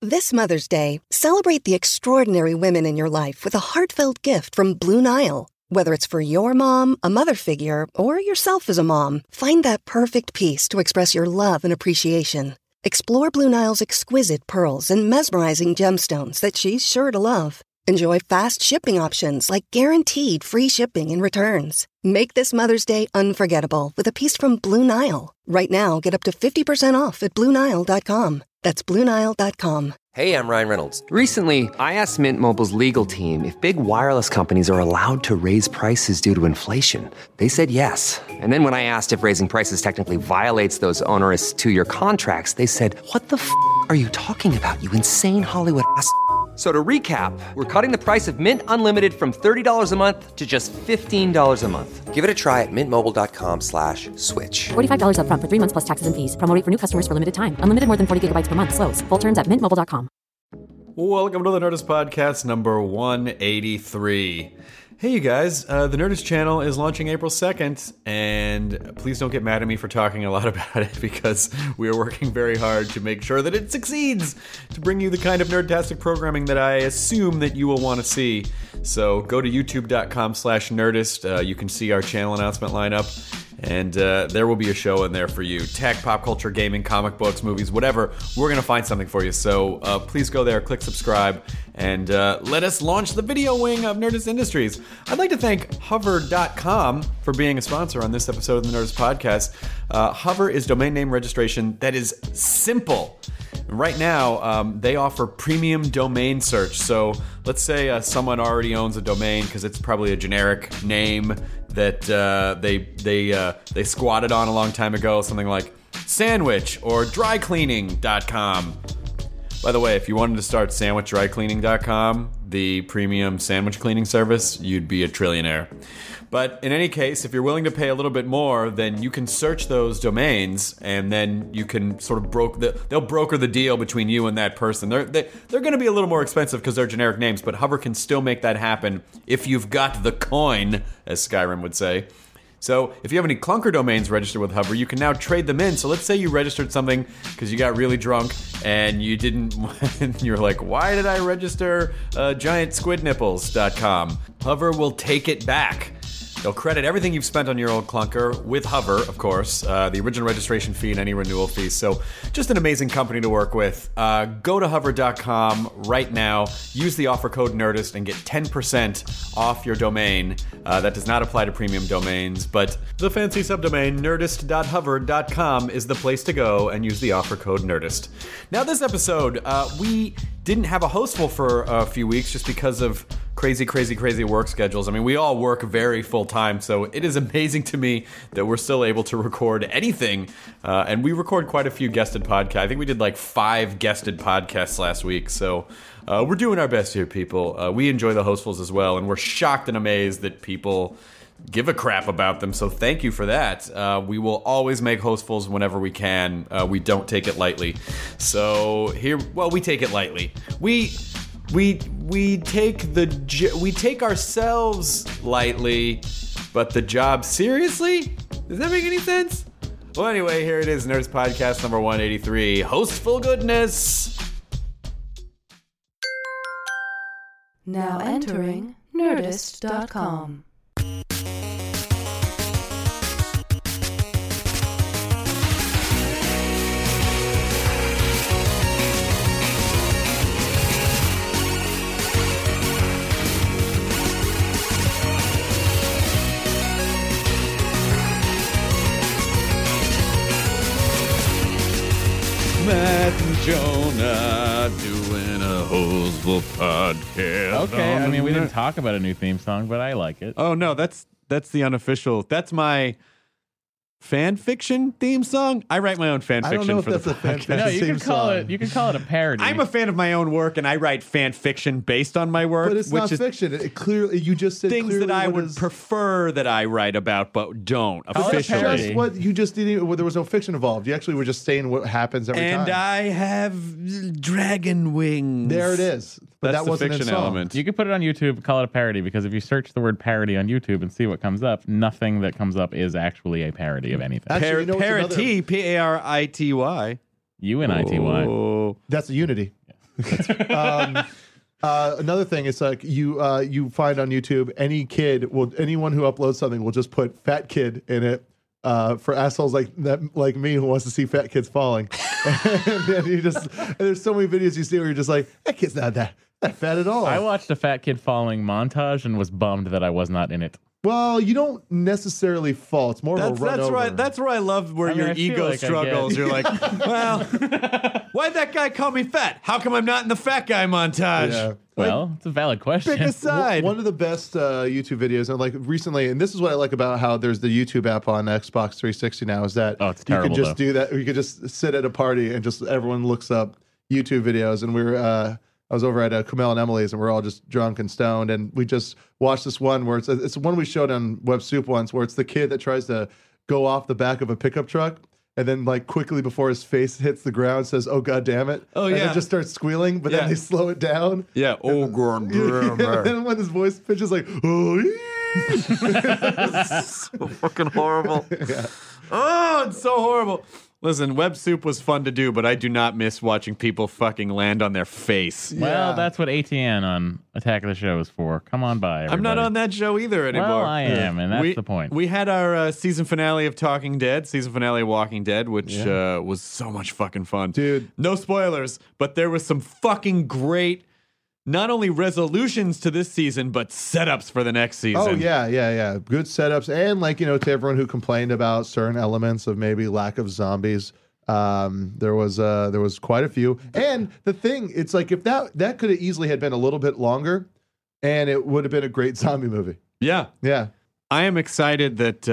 This Mother's Day, celebrate the extraordinary women in your life with a heartfelt gift from Blue Nile. Whether it's for your mom, a mother figure, or yourself as a mom, find that perfect piece to express your love and appreciation. Explore Blue Nile's exquisite pearls and mesmerizing gemstones that she's sure to love. Enjoy fast shipping options like guaranteed free shipping and returns. Make this Mother's Day unforgettable with a piece from Blue Nile. Right now, get up to 50% off at BlueNile.com. That's BlueNile.com. Hey, I'm Ryan Reynolds. Recently, I asked Mint Mobile's legal team if big wireless companies are allowed to raise prices due to inflation. They said yes. And then when I asked if raising prices technically violates those onerous two-year contracts, they said, "What the f*** are you talking about, you insane Hollywood ass?" So to recap, we're cutting the price of Mint Unlimited from $30 a month to just $15 a month. Give it a try at mintmobile.com/switch. $45 up front for 3 months plus taxes and fees. Promo rate for new customers for limited time. Unlimited more than 40 gigabytes per month. Slows full terms at mintmobile.com. Welcome to the Nerdist Podcast number 183. Hey, you guys. The Nerdist channel is launching April 2nd, and please don't get mad at me for talking a lot about it because we are working very hard to make sure that it succeeds, to bring you the kind of nerdtastic programming that I assume that you will want to see. So go to youtube.com/Nerdist. You can see our channel announcement lineup. And there will be a show in there for you. Tech, pop culture, gaming, comic books, movies, whatever. We're going to find something for you. So please go there, click subscribe, and let us launch the video wing of Nerdist Industries. I'd like to thank Hover.com for being a sponsor on this episode of the Nerdist Podcast. Hover is domain name registration that is simple. Right now, they offer premium domain search. So let's say someone already owns a domain because it's probably a generic name that they squatted on a long time ago, something like sandwich or drycleaning.com. By the way, if you wanted to start sandwichdrycleaning.com, the premium sandwich cleaning service, you'd be a trillionaire. But in any case, if you're willing to pay a little bit more, then you can search those domains, and then you can sort of they'll broker the deal between you and that person. They're going to be a little more expensive because they're generic names, but Hover can still make that happen if you've got the coin, as Skyrim would say. So if you have any clunker domains registered with Hover, you can now trade them in. So let's say you registered something because you got really drunk and you didn't, you're like, why did I register giantsquidnipples.com? Hover will take it back. They'll credit everything you've spent on your old clunker with Hover, of course, the original registration fee and any renewal fees. So just an amazing company to work with. Go to hover.com right now. Use the offer code NERDIST and get 10% off your domain. That does not apply to premium domains, but the fancy subdomain nerdist.hover.com is the place to go and use the offer code NERDIST. Now this episode, we didn't have a hostful for a few weeks just because of crazy work schedules. I mean, we all work very full time, so it is amazing to me that we're still able to record anything. And we record quite a few guested podcasts. I think we did like 5 guested podcasts last week, so we're doing our best here, people. We enjoy the hostfuls as well, and we're shocked and amazed that people give a crap about them, so thank you for that. We will always make hostfuls whenever we can. We don't take it lightly. So here, well, we take it lightly. We take ourselves lightly, but the job seriously? Does that make any sense? Well, anyway, here it is, Nerdist Podcast number 183, Hostful Goodness. Now entering Nerdist.com. Matt and Jonah doing a Hostful podcast. Okay, I mean, we didn't talk about a new theme song, but I like it. Oh, no, that's the unofficial. That's my fan fiction theme song. I write my own fan fiction. I don't know for if that's the a fan podcast. fiction. No, you can call it a parody. I'm a fan of my own work, and I write fan fiction based on my work, But it's which not is fiction. It clearly, you just said things clearly that I what would is- prefer that I write about, but don't Call it a officially. parody. Just what you just didn't. Well, there was no fiction involved. You actually were just saying what happens every And time. I have dragon wings. There it is. But That's that wasn't the in fiction song. element. You could put it on YouTube, call it a parody, because if you search the word parody on YouTube and see what comes up, nothing that comes up is actually a parody of anything. Actually, you know what's Parity, another- Parity. UNITY. Oh. That's a Unity. Another thing is like you find on YouTube anyone who uploads something will just put fat kid in it for assholes like me who wants to see fat kids falling. And then and there's so many videos you see where you're just like, that kid's not that fat at all. I watched a fat kid falling montage and was bummed that I was not in it. Well, you don't necessarily fall. It's more of a run over. Right. That's where I love where your ego like struggles. You're like, well, why'd that guy call me fat? How come I'm not in the fat guy montage? Yeah. Well, it's a valid question. Pick a side. One of the best YouTube videos, and like recently, and this is what I like about how there's the YouTube app on Xbox 360 now, is that it's you terrible, can just do that. You could just sit at a party and just everyone looks up YouTube videos. And I was over at Kumail and Emily's, and we're all just drunk and stoned, and we just watched this one where it's one we showed on Web Soup once, where it's the kid that tries to go off the back of a pickup truck. And then, like, quickly before his face hits the ground, says, "Oh, God damn it." Oh, and yeah. then just starts squealing, but then they slow it down. Yeah. Oh, God damn And then when his voice pitches, like, "Oh, so fucking horrible. Yeah. Oh, it's so horrible. Listen, Web Soup was fun to do, but I do not miss watching people fucking land on their face. Well, that's what ATN on Attack of the Show is for. Come on by, everybody. I'm not on that show either anymore. Well, I am, and that's the point. We had our season finale of Talking Dead, season finale of Walking Dead, which was so much fucking fun. Dude. No spoilers, but there was some fucking great, not only resolutions to this season, but setups for the next season. Oh, yeah. Good setups. And, like, you know, to everyone who complained about certain elements of maybe lack of zombies, there was quite a few. And the thing, it's like if that could have easily had been a little bit longer, and it would have been a great zombie movie. Yeah. Yeah. I am excited that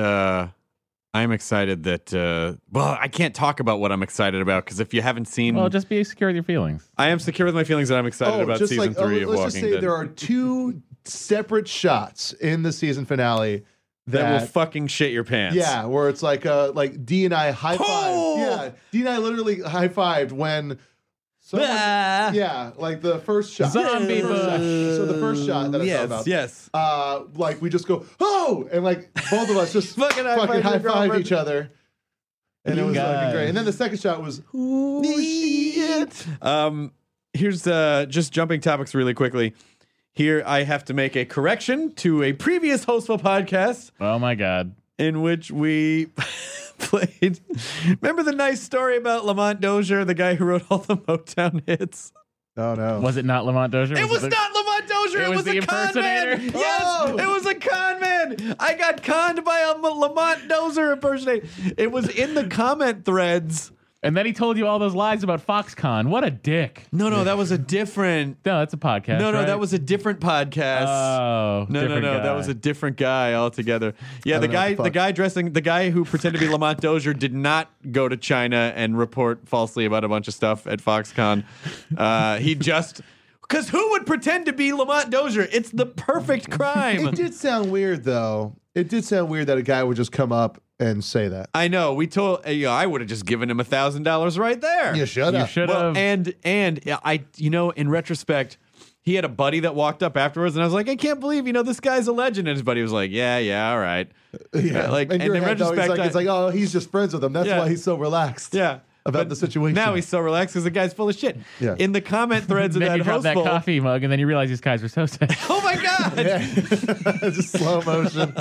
well, I can't talk about what I'm excited about because if you haven't seen, Well, just be secure with your feelings. I am secure with my feelings that I'm excited about just season 3 of let's Walking just say Dead. there are two separate shots in the season finale that will fucking shit your pants. Yeah, where it's like D and I high five. Oh! Yeah, D and I literally high fived when. Someone, yeah, like the first shot. Zombie bush. So the first shot that I thought about. Yes. Like we just go, oh, and like both of us just Fucking high five girlfriend. each other. And it was fucking great. And then the second shot was, oh, shit. Here's just jumping topics really quickly. Here I have to make a correction to a previous Hostful podcast Oh, my God. in which we played. Remember the nice story about Lamont Dozier, the guy who wrote all the Motown hits? oh no. Was it not Lamont Dozier? It was not Lamont Dozier. It It was was the a con man. impersonator? Yes, Oh! it was a con man. I got conned by a Lamont Dozier impersonator. It was in the comment threads. And then he told you all those lies about Foxconn. What a dick. No, that was a different. No, that's a podcast. No, right? that was a different podcast. Oh, No, different that guy. was a different guy altogether. Yeah, the don't know what the fuck. guy who pretended to be Lamont Dozier did not go to China and report falsely about a bunch of stuff at Foxconn. He just, because who would pretend to be Lamont Dozier? It's the perfect crime. It did sound weird though. It did sound weird that a guy would just come up and say that. I know. We told. I would have just given him $1,000 right there. You should You have. should Well, have. and I, in retrospect, he had a buddy that walked up afterwards, and I was like, I can't believe, this guy's a legend. And his buddy was like, yeah, all right. Yeah, Like, in and your in head, though, retrospect, it's like, oh, he's just friends with him. That's Yeah. why he's so relaxed. Yeah. About But the situation. Now he's so relaxed because the guy's full of shit. Yeah. In the comment threads of Then that you drop that Hostful. coffee mug, and then you realize these guys were so sad. Oh my God! Yeah. Just slow motion.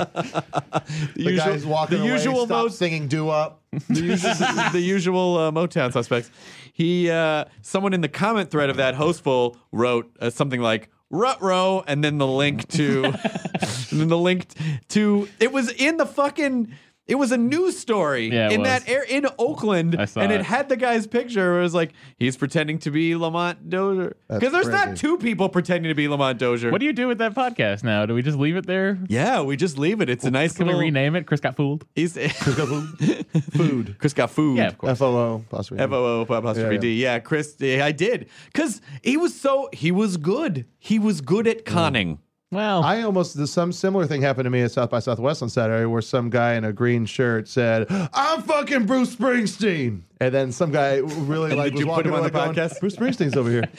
The guy's walking the away, usual stop mode- singing doo-wop. the usual Motown suspects. Someone in the comment thread of that Hostful wrote something like "Rut-row," and then the link to, it was in the fucking. It was a news story Yeah, it in was. that in Oakland, I saw and it it. had the guy's picture. Where it was like he's pretending to be Lamont Dozier That's because there's not crazy. two people pretending to be Lamont Dozier. What do you do with that podcast now? Do we just leave it there? Yeah, we just leave it. It's a nice Can we little. rename it? Chris got fooled? He's Food. Chris got food. Yeah, of course. FOO. Possibly. FOO apostrophe Yeah, D. Yeah, Chris, I did. Because he was good. He was good at conning. Well, Some similar thing happened to me at South by Southwest on Saturday where some guy in a green shirt said, I'm fucking Bruce Springsteen. And then some guy really Did was you put walking him on like the going, podcast? Bruce Springsteen's over here.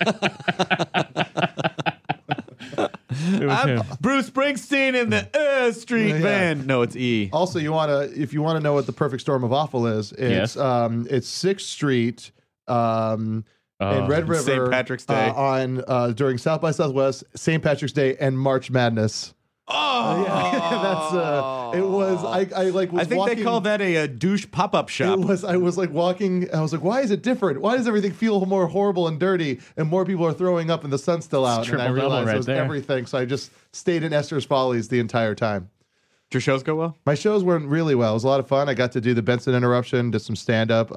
it was him. Bruce Springsteen in the Street Yeah. Band. No, it's E. Also, if you want to know what the perfect storm of awful is, it's 6th Street, in Red River St. Patrick's Day. on during South by Southwest, St. Patrick's Day, and March Madness. Oh, That's it was. I like. Was I think walking, they call that a douche pop-up shop. It was. I was like walking. I was like, why is it different? Why does everything feel more horrible and dirty, and more people are throwing up, and the sun's still out? And I triple-double realized right it was there. everything. So I just stayed in Esther's Follies the entire time. Did your shows go well? My shows went really well. It was a lot of fun. I got to do the Benson Interruption, did some stand up.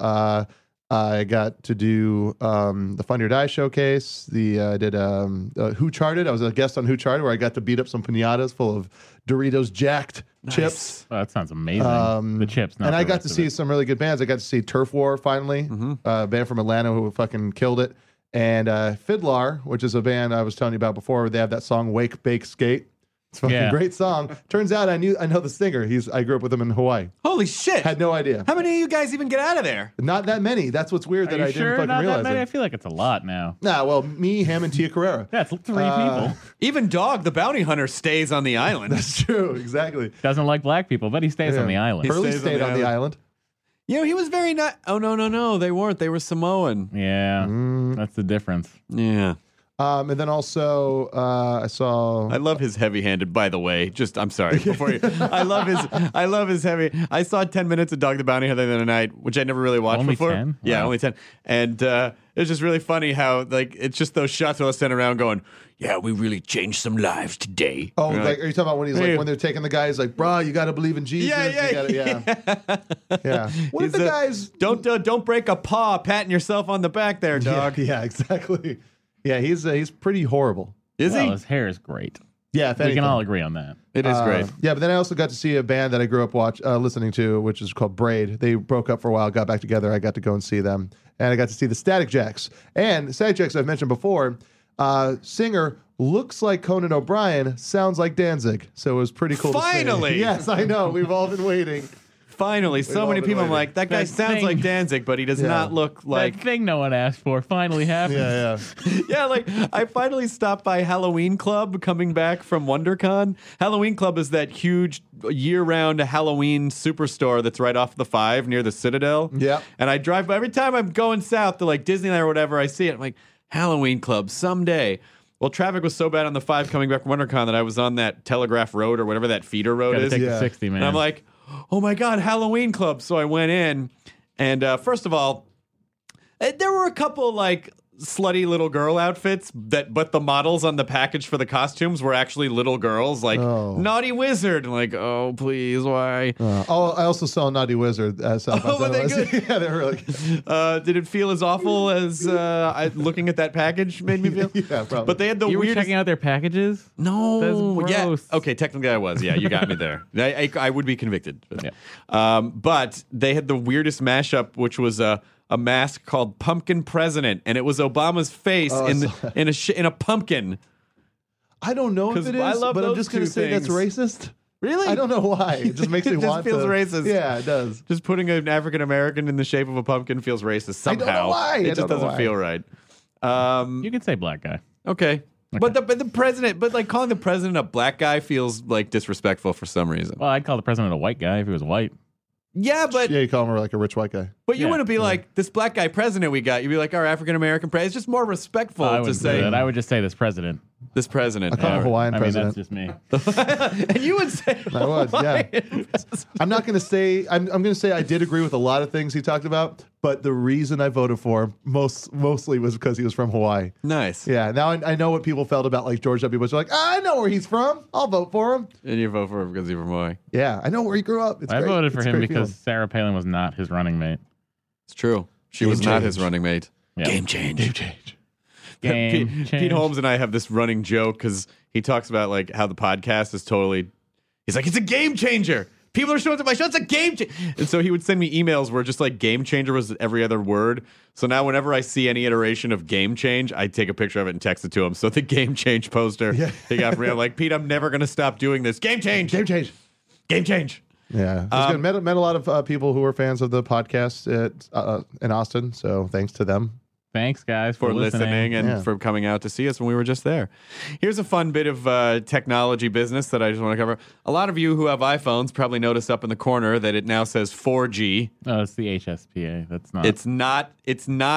I got to do the Fun Your Die showcase. I did Who Charted. I was a guest on Who Charted, where I got to beat up some pinatas full of Doritos Jacked chips. Oh, that sounds amazing. The chips. Not And the I got rest to of see it. some really good bands. I got to see Turf War finally, a band from Atlanta who fucking killed it. And Fiddlar, which is a band I was telling you about before. They have that song Wake, Bake, Skate. It's a fucking great song. Turns out I know the singer. I grew up with him in Hawaii. Holy shit! Had no idea. How many of you guys even get out of there? Not that many. That's what's weird that Are I you didn't sure fucking not realize that many? I it. feel like it's a lot now. Nah, well, me, him, and Tia Carrera. Yeah, it's 3 people. Even Dog, the bounty hunter, stays on the island. That's true. Exactly. Doesn't like black people, but he stays on the island. Hurley stays on stayed the on the island. You know, he was very not. Oh no, they weren't. They were Samoan. Yeah, that's the difference. Yeah. And then also I saw. I love his heavy-handed. By the way, I'm sorry. Before you, I love his heavy. I saw 10 minutes of Dog the Bounty Hunter the other night, which I never really watched Only before. 10? Yeah, Wow. only 10. And it's just really funny how like it's just those shots where they're standing around going, "Yeah, we really changed some lives today." Oh, You're like, are you talking about when he's Hey. like when they're taking the guy? He's like, "Brah, you got to believe in Jesus." Yeah. yeah. What if He's the a- guys? Don't break a paw patting yourself on the back there, dog. Yeah, exactly. Yeah, he's pretty horrible. Is Well, he? his hair is great. Yeah, if We anything. can all agree on that. It is great. Yeah, but then I also got to see a band that I grew up listening to, which is called Braid. They broke up for a while, got back together. I got to go and see them, and I got to see the Static Jacks. And Static Jacks, I've mentioned before, singer looks like Conan O'Brien, sounds like Danzig. So it was pretty cool. Finally! to see. Yes, I know. We've all been waiting. Finally, so all many been people. I'm waiting. like, that guy That sounds thing. like Danzig, but he does Yeah. not look like. That thing no one asked for finally happened. Yeah. Yeah, like I finally stopped by Halloween Club coming back from WonderCon. Halloween Club is that huge year-round Halloween superstore that's right off the 5 near the Citadel. Yep. And I drive by every time I'm going south to like Disneyland or whatever, I see it. I'm like, Halloween Club someday. Well, traffic was so bad on the 5 coming back from WonderCon that I was on that Telegraph Road or whatever that feeder road Gotta is. take Yeah. the 60, man. And I'm like, oh my God, Halloween Club. So I went in, and first of all, there were a couple like slutty little girl outfits but the models on the package for the costumes were actually little girls, like Naughty Wizard. And like, oh, please, why? I also saw Naughty Wizard at South by Oh, were they Southwest. good? Yeah, they were really good. Did it feel as awful as looking at that package made me feel? Yeah, probably. But they had the You were weirdest. checking out their packages? No, That's yeah, gross. okay. Technically, I was. Yeah, you got me there. I would be convicted. But, Yeah. but they had the weirdest mashup, which was a mask called Pumpkin President, and it was Obama's face in a pumpkin. I don't know if 'Cause it is, I love but I'm those just going to two say that's things. racist. Really? I don't know why. It just makes me It just want feels to. racist. Yeah, it does. Just putting an African American in the shape of a pumpkin feels racist I don't somehow. know why. I It just don't know doesn't why. feel right. You can say black guy. Okay. But the president, but like calling the president a black guy feels like disrespectful for some reason. Well, I'd call the president a white guy if he was white. Yeah, but Yeah, you call him like a rich white guy. But you Yeah. wouldn't be like, this black guy president we got. You'd be like, our African American president. It's just more respectful I to wouldn't say say that. I would just say this president. this president. I call him Hawaiian I president. mean, that's just me. And you would say, I would, yeah. I'm not going to say. I'm going to say I did agree with a lot of things he talked about, but the reason I voted for him mostly was because he was from Hawaii. nice. Yeah. Now I know what people felt about like George W. Bush. They're like, I know where he's from. I'll vote for him. And you vote for him because he's from Hawaii. Yeah, I know where he grew up. It's I great. voted for It's a him great because feeling. Sarah Palin was not his running mate. It's true. She Game was not change. his running mate. Yeah. Game change. Game Pete change. Holmes and I have this running joke because he talks about like how the podcast is totally. He's like, it's a game changer. People are showing up to my show. It's a game changer. And so he would send me emails where just like game changer was every other word. So now whenever I see any iteration of game change, I take a picture of it and text it to him. So the game change poster he got for me. I'm like, Pete, I'm never going to stop doing this. Game change. Game change. Game change. Yeah, it was good. Met a lot of people who were fans of the podcast in Austin. So thanks to them. Thanks, guys, For listening and Yeah. for coming out to see us when we were just there. Here's a fun bit of technology business that I just want to cover. A lot of you who have iPhones probably noticed up in the corner that it now says 4G. Oh, it's the HSPA. That's not. It's not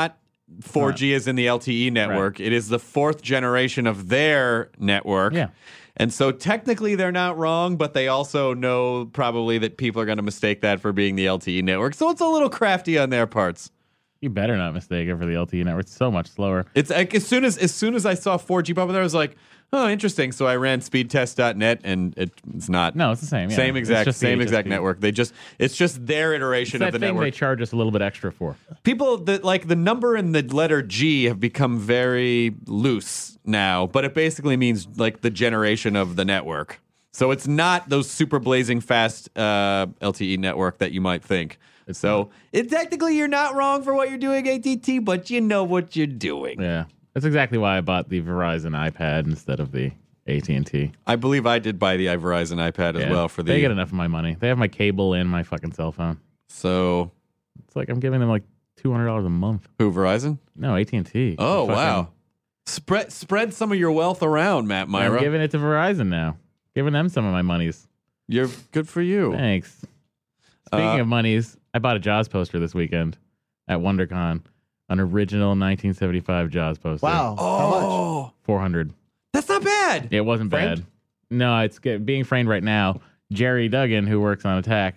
4G is in the LTE network. It is the fourth generation of their network. Yeah. And so technically they're not wrong, but they also know probably that people are going to mistake that for being the LTE network. So it's a little crafty on their parts. You better not mistake it for the LTE network. It's so much slower. It's like as soon as I saw 4G pop up there, I was like, oh, interesting. So I ran speedtest.net and it's not. No, it's the same. Yeah. Same exact It's just the HSP. network. It's just their iteration It's of the that thing network. they charge us a little bit extra for. People that like the number and the letter G have become very loose now, but it basically means like the generation of the network. So it's not those super blazing fast LTE network that you might think. So technically you're not wrong for what you're doing, AT&T, but you know what you're doing. Yeah. That's exactly why I bought the Verizon iPad instead of the AT&T. I believe I did buy the Verizon iPad as well for the. They get enough of my money. They have my cable and my fucking cell phone. So It's like I'm giving them like $200 a month. who, Verizon? No, AT&T. Oh, Fucking- wow. Spread some of your wealth around, Matt Myra. I'm giving it to Verizon now. Giving them some of my monies. You're good for you. Thanks. Speaking of monies, I bought a Jaws poster this weekend at WonderCon. An original 1975 Jaws poster. Wow. How much? Oh, $400. that's not bad. It wasn't Framed? bad. No, it's being framed right now. Jerry Duggan, who works on Attack,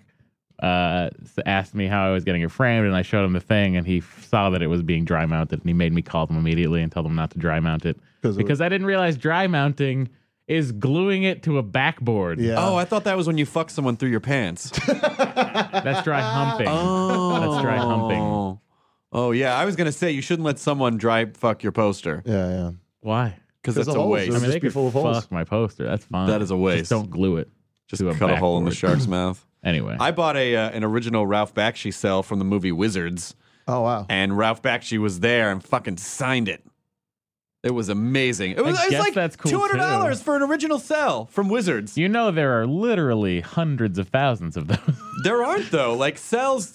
asked me how I was getting it framed, and I showed him the thing, and he saw that it was being dry mounted, and he made me call them immediately and tell them not to dry mount it because I didn't realize dry mounting is gluing it to a backboard. Yeah. Oh, I thought that was when you fuck someone through your pants. That's dry humping. That's dry humping. Oh, yeah. I was going to say you shouldn't let someone dry fuck your poster Yeah. Why? because 'Cause that's the a holes waste. are- I mean, just they be could full of holes. fuck my poster. That's fine. That is a waste. Just don't glue it. Just to a cut a hole in the backboard. shark's mouth. Anyway, I bought an original Ralph Bakshi cell from the movie Wizards, Oh, wow. and Ralph Bakshi was there and fucking signed it. It was amazing. It was guess like that's cool, $200 too. for an original cell from Wizards. you know there are literally hundreds of thousands of those. There aren't though. Like cells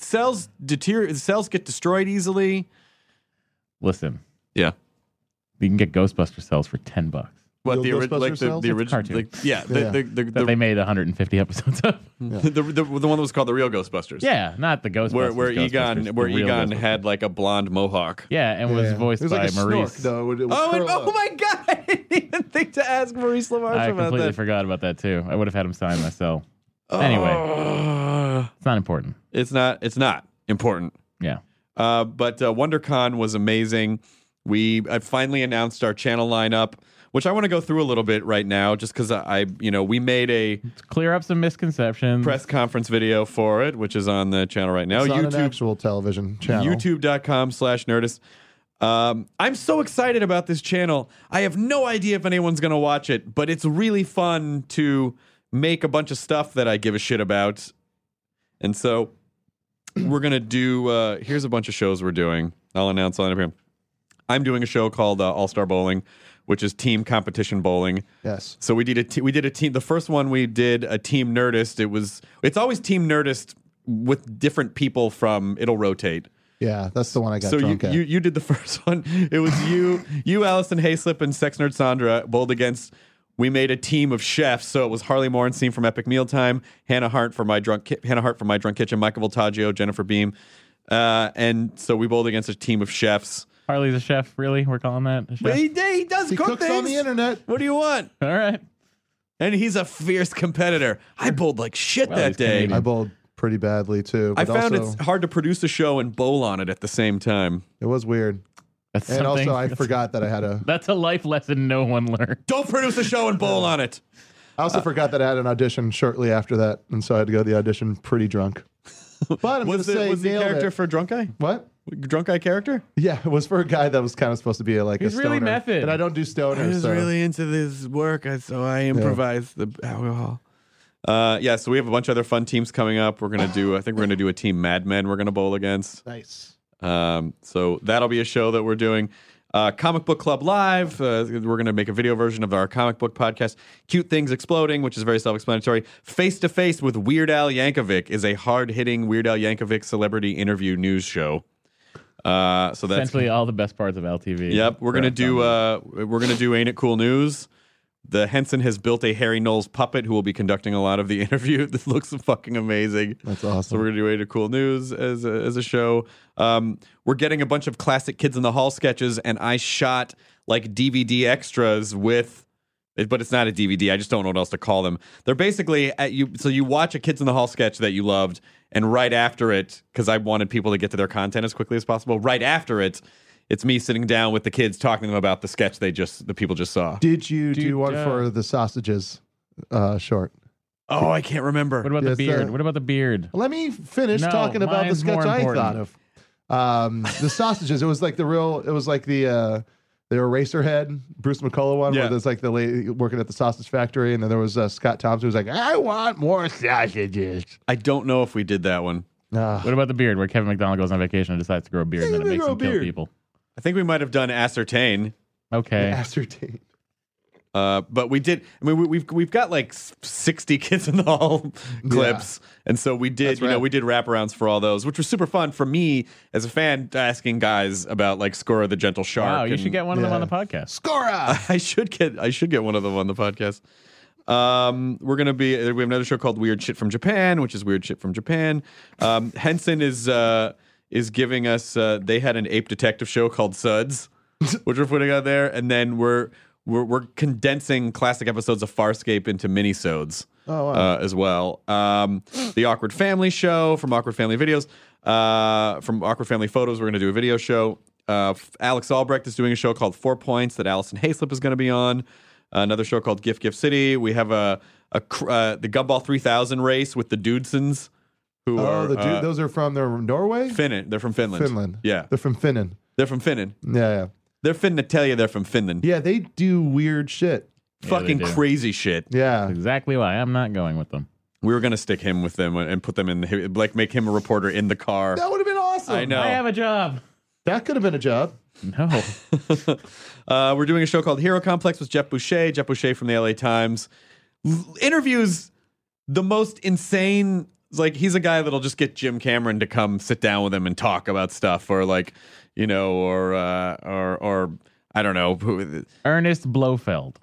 get destroyed easily. Listen, Yeah. you can get Ghostbuster cells for $10. What Real the Ghostbuster like the cells? the It's original? cartoon. Like, yeah, Yeah. That they made 150 episodes of. the one that was called the Real Ghostbusters. Yeah, not the Ghostbusters. where Ghostbusters, the real Egon Ghostbusters. had like a blonde mohawk. Yeah, and was voiced It was by like a Maurice. snork, though. It would Oh, curl up. my God! I didn't even think to ask Maurice LaMarche I about completely that. forgot about that too. I would have had him sign my cell. Anyway, it's not important. It's not important. Yeah. But WonderCon was amazing. We finally announced our channel lineup, which I want to go through a little bit right now, just because we made a To clear up some misconceptions. press conference video for it, which is on the channel right now. It's on an YouTube, actual television channel. YouTube.com/Nerdist. I'm so excited about this channel. I have no idea if anyone's going to watch it, but it's really fun to make a bunch of stuff that I give a shit about. And so we're going to do, here's a bunch of shows we're doing. I'll announce on it here. I'm doing a show called All-Star Bowling, which is team competition bowling. Yes. So we did a team. The first one we did a Team Nerdist. It's always Team Nerdist with different people from. It'll rotate. Yeah, that's the one I got So drunk at. you did the first one. It was you, Allison Hayslip, and Sex Nerd Sandra bowled against. We made a team of chefs. So it was Harley Morenstein from Epic Mealtime, Hannah Hart from My Drunk Kitchen, Michael Voltaggio, Jennifer Beam, and so we bowled against a team of chefs. Harley's a chef, really? We're calling that a chef? But he does He cook cooks things on the internet. What do you want? All right. And he's a fierce competitor. I bowled like shit Well, that he's day. Canadian. I bowled pretty badly too. I But found also, it's hard to produce a show and bowl on it at the same time. it was weird. That's And something. also, I forgot that I had a. That's a life lesson no one learned. Don't produce a show and bowl on it. I also forgot that I had an audition shortly after that, and so I had to go to the audition pretty drunk. But I'm going to say, Was the nailed character it. for Drunk Guy? What? Drunk Guy character? Yeah, it was for a guy that was kind of supposed to be like He's a stoner. really method. And I don't do stoners. I was so. really into this work, so I improvised the alcohol. Yeah, so we have a bunch of other fun teams coming up. I think we're gonna do a team Mad Men we're gonna bowl against. Nice. So that'll be a show that we're doing. Comic Book Club Live. We're going to make a video version of our comic book podcast. Cute Things Exploding, which is very self-explanatory. Face to Face with Weird Al Yankovic is a hard-hitting Weird Al Yankovic celebrity interview news show. So that's Essentially all the best parts of LTV. Yep, we're gonna do Ain't It Cool News, The Henson has built a Harry Knowles puppet who will be conducting a lot of the interview. This looks fucking amazing. That's awesome. So we're going to do Way Cool News as a show. We're getting a bunch of classic Kids in the Hall sketches, and I shot like DVD extras with, but it's not a DVD. I just don't know what else to call them. They're basically so you watch a Kids in the Hall sketch that you loved, and right after it, because I wanted people to get to their content as quickly as possible, right after it, it's me sitting down with the kids talking to them about the sketch the people just saw. Did you do one for the sausages short? Oh, I can't remember. What about the beard? What about the beard? Let me finish No, talking about the mine's sketch more I important. thought of. The sausages. It was like the Eraserhead Bruce McCullough one, where there's like the lady working at the sausage factory, and then there was Scott Thompson who was like, "I want more sausages." I don't know if we did that one. What about the beard, where Kevin McDonald goes on vacation and decides to grow a beard, and then it makes him kill people? I think we might have done Ascertain. Okay. Ascertain. But we did. I mean, we've got like 60 Kids in the Hall clips, and so we did. We did wraparounds for all those, which was super fun for me as a fan, asking guys about like Skora the Gentle Shark. Wow, you should get one of them on the podcast. Skora. I should get one of them on the podcast. We have another show called Weird Shit from Japan, which is Weird Shit from Japan. Henson is giving us. They had an ape detective show called Suds, which we're putting out there, and then we're condensing classic episodes of Farscape into minisodes as well. The Awkward Family Show from Awkward Family Videos, from Awkward Family Photos. We're going to do a video show. Alex Albrecht is doing a show called 4 Points that Allison Hayslip is going to be on. Another show called Gift City. We have the Gumball 3000 race with the Dudesons. Those are from Norway? Finland. They're from Finland. Yeah. They're from Finland. They're from Finland. Yeah. They're finna tell you they're from Finland. Yeah, they do weird shit. Fucking crazy shit. Yeah. That's exactly why I'm not going with them. We were going to stick him with them and put them in, like, make him a reporter in the car. That would have been awesome. I know. I have a job. That could have been a job. No. We're doing a show called Hero Complex with Jeff Boucher. Jeff Boucher from the LA Times. Interviews the most insane. Like, he's a guy that'll just get Jim Cameron to come sit down with him and talk about stuff, or like, or I don't know, Ernest Blofeld,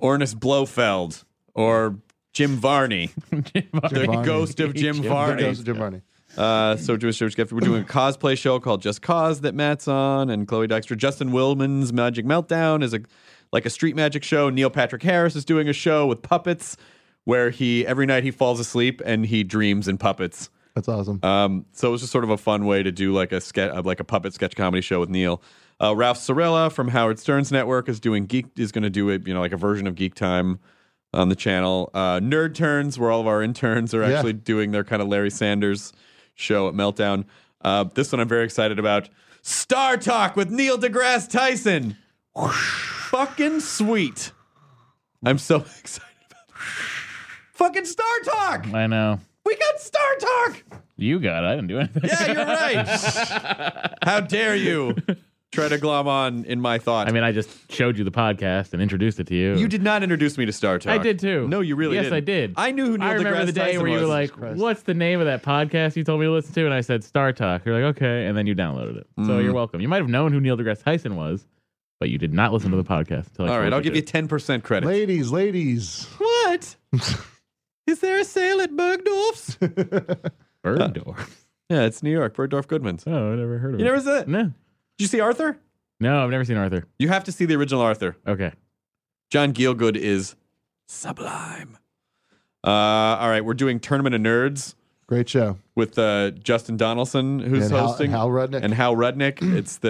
or Jim Varney, the ghost of Jim Varney. The ghost of Jim Varney. So we're doing a cosplay show called Just Cause that Matt's on, and Chloe Dykstra. Justin Willman's Magic Meltdown is a street magic show. Neil Patrick Harris is doing a show with puppets where every night he falls asleep and he dreams in puppets. That's awesome. So it was just sort of a fun way to do like a puppet sketch comedy show with Neil. Ralph Cirella from Howard Stern's network is going to do a version of Geek Time on the channel. Nerd Turns, where all of our interns are actually doing their kind of Larry Sanders show at Meltdown. This one I'm very excited about. Star Talk with Neil deGrasse Tyson. Fucking sweet. I'm so excited about this. Fucking Star Talk. I know. We got Star Talk. You got it. I didn't do anything. Yeah, you're right. How dare you try to glom on in my thought. I mean, I just showed you the podcast and introduced it to you. You did not introduce me to Star Talk. I did too. No, you really didn't. Yes, I did. I knew who Neil I remember deGrasse the day Tyson where you were was. like, what's the name of that podcast you told me to listen to? And I said, Star Talk. You're like, okay. And then you downloaded it. So you're welcome. You might have known who Neil deGrasse Tyson was, but you did not listen to the podcast. Until All right, I'll give you 10% credit. Ladies. What? Is there a sale at Bergdorf's? Bergdorf. Yeah, it's New York. Bergdorf Goodman's. Oh, I never heard of it. You never said it? No. Did you see Arthur? No, I've never seen Arthur. You have to see the original Arthur. Okay. John Gielgud is sublime. All right, we're doing Tournament of Nerds Great show. with Justin Donaldson, who's And hosting, Hal Rudnick. and Hal Rudnick.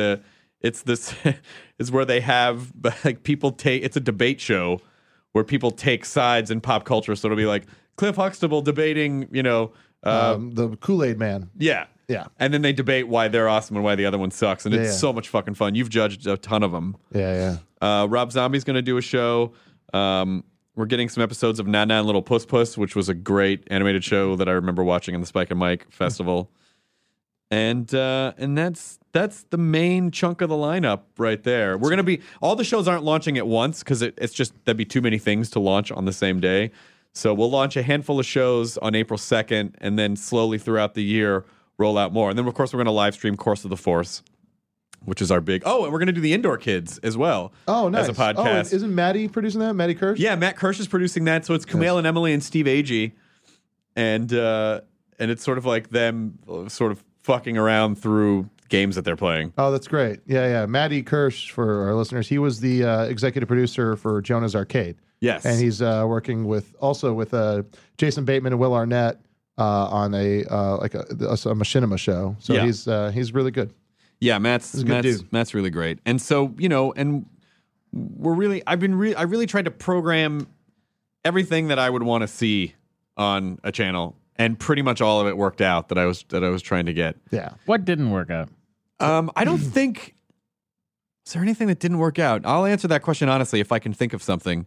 It's where they have like people take. It's a debate show where people take sides in pop culture. So it'll be like Cliff Huxtable debating, The Kool-Aid Man. yeah. Yeah. And then they debate why they're awesome and why the other one sucks. And it's so much fucking fun. You've judged a ton of them. Yeah. Rob Zombie's going to do a show. We're getting some episodes of Nan Nan Little Puss Puss, which was a great animated show that I remember watching in the Spike and Mike Festival. And that's the main chunk of the lineup right there. We're going to be... All the shows aren't launching at once because it's just... That'd be too many things to launch on the same day. So we'll launch a handful of shows on April 2nd and then slowly throughout the year roll out more. And then, of course, we're going to live stream Course of the Force which is our big. Oh, and we're going to do the Indoor Kids as well. Oh, nice. As a podcast. Oh, isn't Maddie producing that? Maddie Kirsch? Yeah, Matt Kirsch is producing that. So it's Kumail and Emily and Steve Agee, and it's sort of like them sort of fucking around through games that they're playing. Oh, that's great. Yeah. Maddie Kirsch, for our listeners, he was the executive producer for Jonah's Arcade. Yes, and he's working with Jason Bateman and Will Arnett on a machinima show. So he's really good. Yeah, Matt's really great. And so, and we're really I really tried to program everything that I would want to see on a channel, and pretty much all of it worked out that I was trying to get. Yeah. What didn't work out? I don't think. Is there anything that didn't work out? I'll answer that question honestly if I can think of something.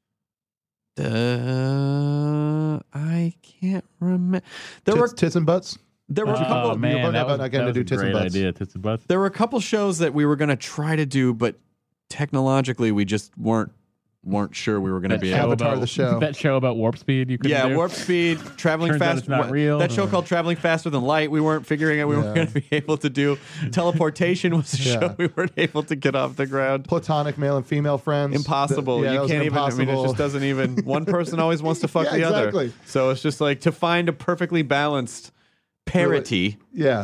I can't remember. Tits and butts. There were a couple. Man, that was not getting to do tits and butts. idea. Tits and butts. There were a couple shows that we were going to try to do, but technologically we just weren't sure we were going to be able to. Avatar the show. That show about warp speed you could do? Warp speed, traveling Turns out fast. it's not real. That show called Traveling Faster Than Light, we weren't figuring out we weren't going to be able to do. Teleportation was a show we weren't able to get off the ground. Platonic male and female friends. Impossible. You can't even. I mean, it just doesn't even. One person always wants to fuck the other. Exactly. So it's just like to find a perfectly balanced parity. Yeah.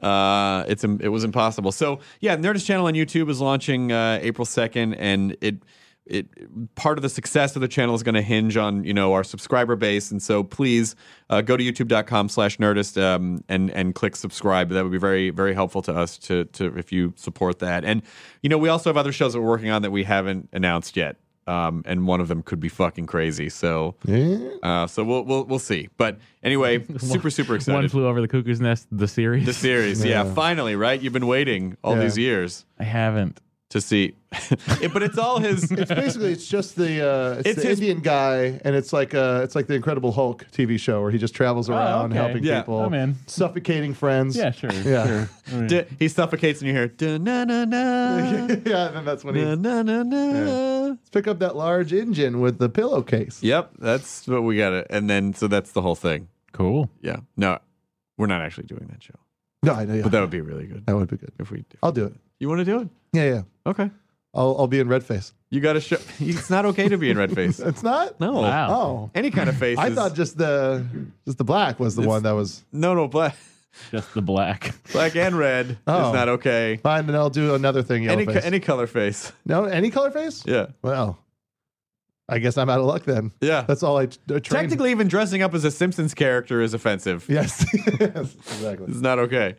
It was impossible. So yeah, Nerdist channel on YouTube is launching April 2nd, and it part of the success of the channel is going to hinge on our subscriber base, and so please go to youtube.com/Nerdist and click subscribe. That would be very, very helpful to us to if you support that. And we also have other shows that we're working on that we haven't announced yet. And one of them could be fucking crazy. So, so we'll see. But anyway, super excited. One Flew Over the Cuckoo's Nest, the series. The series, yeah. Finally, right? You've been waiting all these years. I haven't. To see, but it's all his. It's just the Indian guy, and it's like the Incredible Hulk TV show where he just travels around helping people, suffocating friends. Yeah, sure. Yeah, sure. He suffocates, and you hear da-na-na-na. Yeah, and then that's when he. Na-na-na-na. Let's pick up that large engine with the pillowcase. Yep, that's what we got. And then so that's the whole thing. Cool. Yeah. No, we're not actually doing that show. No, I know. Yeah. But that would be really good. That would be good if we. I'll do it. You want to do it? Yeah. Okay. I'll be in red face. You got to show. It's not okay to be in red face. It's not? No. Wow. Oh. Any kind of face. I thought just the black was the one that was. No, black. Just the black. Black and red is not okay. Fine, then I'll do another thing. Yellow face. Any color face. No, any color face? Yeah. Well, I guess I'm out of luck then. Yeah. That's all I trained. Technically, even dressing up as a Simpsons character is offensive. Yes. Yes, exactly. It's not okay.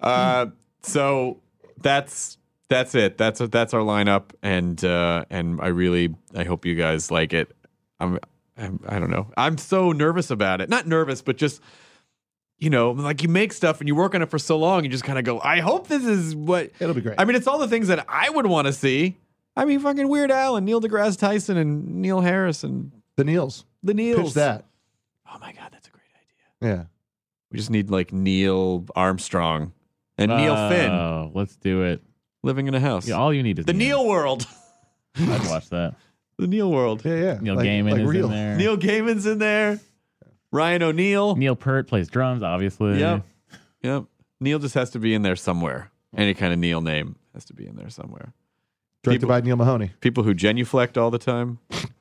So that's it. That's our lineup, and I hope you guys like it. I don't know. I'm so nervous about it. Not nervous, but just like you make stuff and you work on it for so long, you just kind of go, I hope this is what it'll be great. I mean, it's all the things that I would want to see. I mean, fucking Weird Al and Neil deGrasse Tyson and Neil Harris and the Neils. Pitch that. Oh my God, that's a great idea. Yeah. We just need like Neil Armstrong and Neil Finn. Oh, let's do it. Living in a house. Yeah, all you need is the Neil World. I'd watch that. The Neil World. Yeah. Neil Gaiman is real. in there. Neil Gaiman's in there. Ryan O'Neal. Neil Peart plays drums, obviously. Yep. Neil just has to be in there somewhere. Any kind of Neil name has to be in there somewhere. Directed by Neil Mahoney. People who genuflect all the time.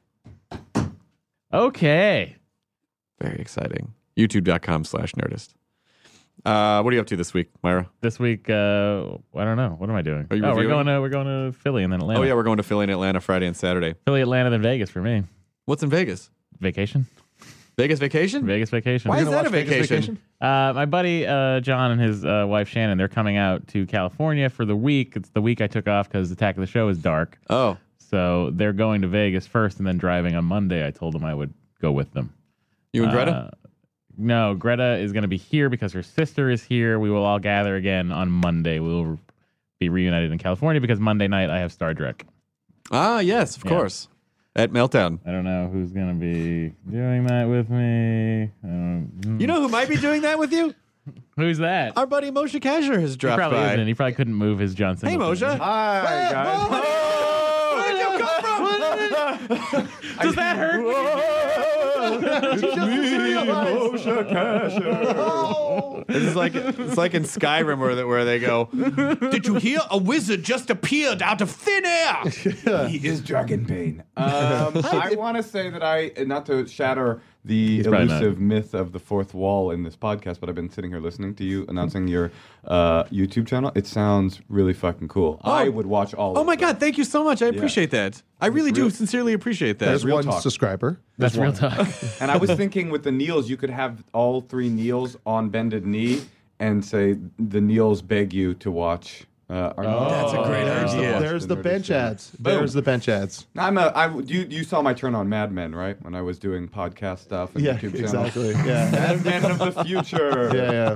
Okay. Very exciting. YouTube.com/Nerdist. What are you up to this week, Myra? This week, I don't know. What am I doing? Are you we're going to Philly and then Atlanta. Oh yeah, we're going to Philly and Atlanta Friday and Saturday. Philly, Atlanta, then Vegas for me. What's in Vegas? Vacation. Vegas vacation? Vegas vacation. Why is that a vacation? My buddy John and his wife Shannon, they're coming out to California for the week. It's the week I took off because Attack of the Show is dark. Oh. So they're going to Vegas first and then driving on Monday. I told them I would go with them. You and Greta? No, Greta is going to be here because her sister is here. We will all gather again on Monday. We will be reunited in California because Monday night I have Star Trek. Ah, yes, of course. At Meltdown. I don't know who's going to be doing that with me. You know who might be doing that with you? Who's that? Our buddy Moshe Kasher has dropped He probably by. isn't. He probably couldn't move his Johnson. Hey, Moshe. Hi, guys. Where did you come from? Does that hurt? It's like in Skyrim where they go, "Did you hear? A wizard just appeared out of thin air." He is Dragonbane. I want to say that not to shatter the elusive myth of the fourth wall in this podcast, but I've been sitting here listening to you announcing your YouTube channel. It sounds really fucking cool. I would watch all Oh of my them. God, thank you so much. I appreciate that. I really do sincerely appreciate that. There's real one talk. subscriber. That's real talk. And I was thinking with the kneels, you could have all three kneels on bended knee and say the kneels beg you to watch. That's a great idea. There's the bench channel. ads. There's the bench ads. You saw my turn on Mad Men, right? When I was doing podcast stuff and Yeah, YouTube channel. exactly. Yeah. Mad Men of the future. Yeah.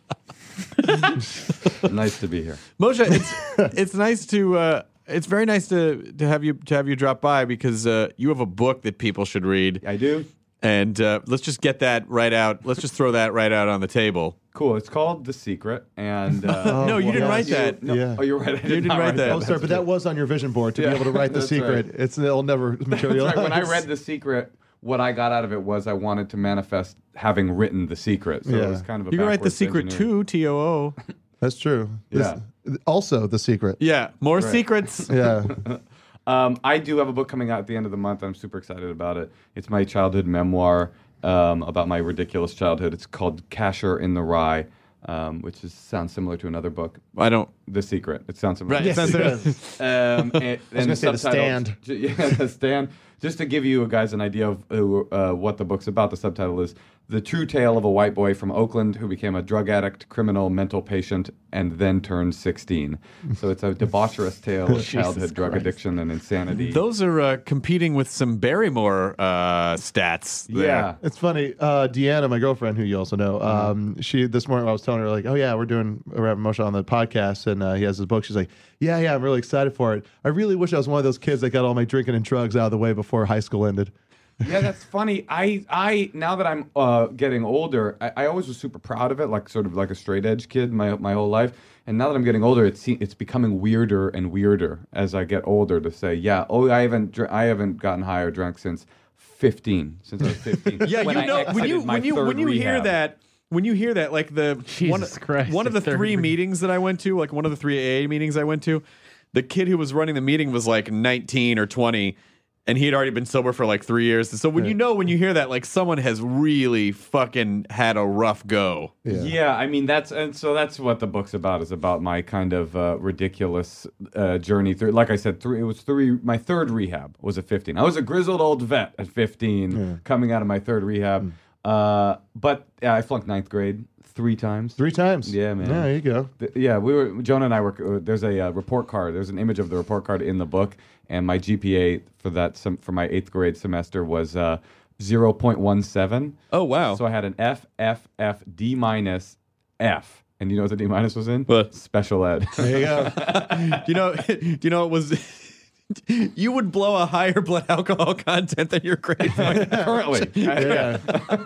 Nice to be here. Moshe, it's nice to it's very nice to have you drop by because you have a book that people should read. I do. And let's just get that right out. Let's just throw that right out on the table. Cool. It's called The Secret. And No, you didn't write that. No. Yeah. Oh, you're right. I You didn't not write that. Oh, sorry, but that was on your vision board to Yeah, be able to write the that's secret. right. It'll never materialize. That's right. When I read The Secret, what I got out of it was I wanted to manifest having written The Secret. So it was kind of a You can write The backwards Secret engineering. too, TOO. That's true. Yeah. Also, the secret. Yeah, more secrets. Yeah. I do have a book coming out at the end of the month. I'm super excited about it. It's my childhood memoir about my ridiculous childhood. It's called Casher in the Rye, which sounds similar to another book. I don't. The Secret. It sounds similar. Right. Yes, Sounds it good. does. And I was gonna say The Stand. Yeah, The Stand. Just to give you guys an idea of what the book's about, the subtitle is The True Tale of a White Boy from Oakland Who Became a Drug Addict, Criminal, Mental Patient, and Then Turned 16. So it's a debaucherous tale of childhood drug addiction and insanity. Those are competing with some Barrymore stats. There. Yeah. It's funny. Deanna, my girlfriend, who you also know, she this morning I was telling her like, oh yeah, we're having Moshe on the podcast, and he has his book. She's like, yeah, I'm really excited for it. I really wish I was one of those kids that got all my drinking and drugs out of the way before high school ended. Yeah, that's funny. I now that I'm getting older, I always was super proud of it, like sort of like a straight edge kid my whole life. And now that I'm getting older, it's becoming weirder and weirder as I get older to say, yeah, I haven't gotten high or drunk since 15, since I was 15. Yeah, when you I know exited my third when you hear rehab. that. When you hear that, like Jesus Christ, one of the third three re- meetings that I went to, like one of the 3 AA meetings I went to, the kid who was running the meeting was like 19 or 20, and he had already been sober for like 3 years. So when you hear that, like someone has really fucking had a rough go. Yeah, I mean that's what the book's about. Is about my kind of ridiculous journey through. Like I said, my third rehab was at 15. I was a grizzled old vet at 15, coming out of my third rehab. But I flunked 9th grade 3 times. 3 times. Yeah, man. Yeah, there you go. Jonah and I were. There's a report card. There's an image of the report card in the book, and my GPA for my 8th grade semester was 0.17. Oh wow! So I had an F, D minus, F. And you know what the D minus was in? What? Special ed. There you go. you know it was. You would blow a higher blood alcohol content than your grade point Currently. Yeah.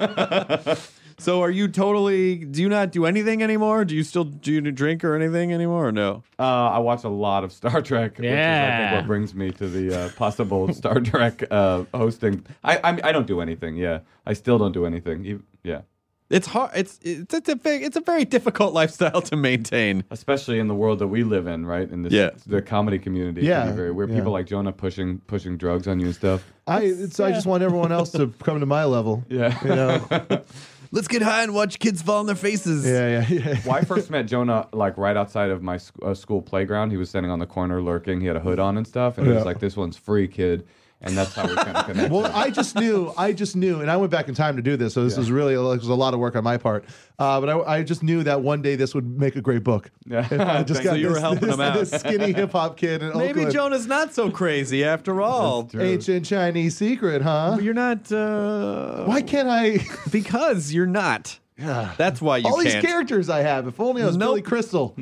So are you totally? Do you not do anything anymore? Do you drink or anything anymore or no? I watch a lot of Star Trek, which is I think what brings me to the possible Star Trek hosting. I don't do anything. Yeah, I still don't do anything. Yeah. It's hard. It's a very difficult lifestyle to maintain, Especially in the world that we live in, right? In this, the comedy community, Yeah, can be very weird. yeah. People like Jonah pushing drugs on you and stuff. I just want everyone else to come to my level. Yeah. You know. Let's get high and watch kids fall on their faces. Yeah. Well, I first met Jonah like right outside of my school playground. He was standing on the corner lurking. He had a hood on and stuff, and he was like, "This one's free, kid." And that's how we kind of connected. Well, I just knew, and I went back in time to do this, so this was really it was a lot of work on my part. But I just knew that one day this would make a great book. Yeah. If I just got So you were helping him out. This skinny hip hop kid in Maybe Oakland. Jonah's not so crazy after all. Ancient Chinese secret, huh? You're not. Why can't I? Because you're not. That's why you All can't. these characters I have. If only I was Nope. Billy Crystal.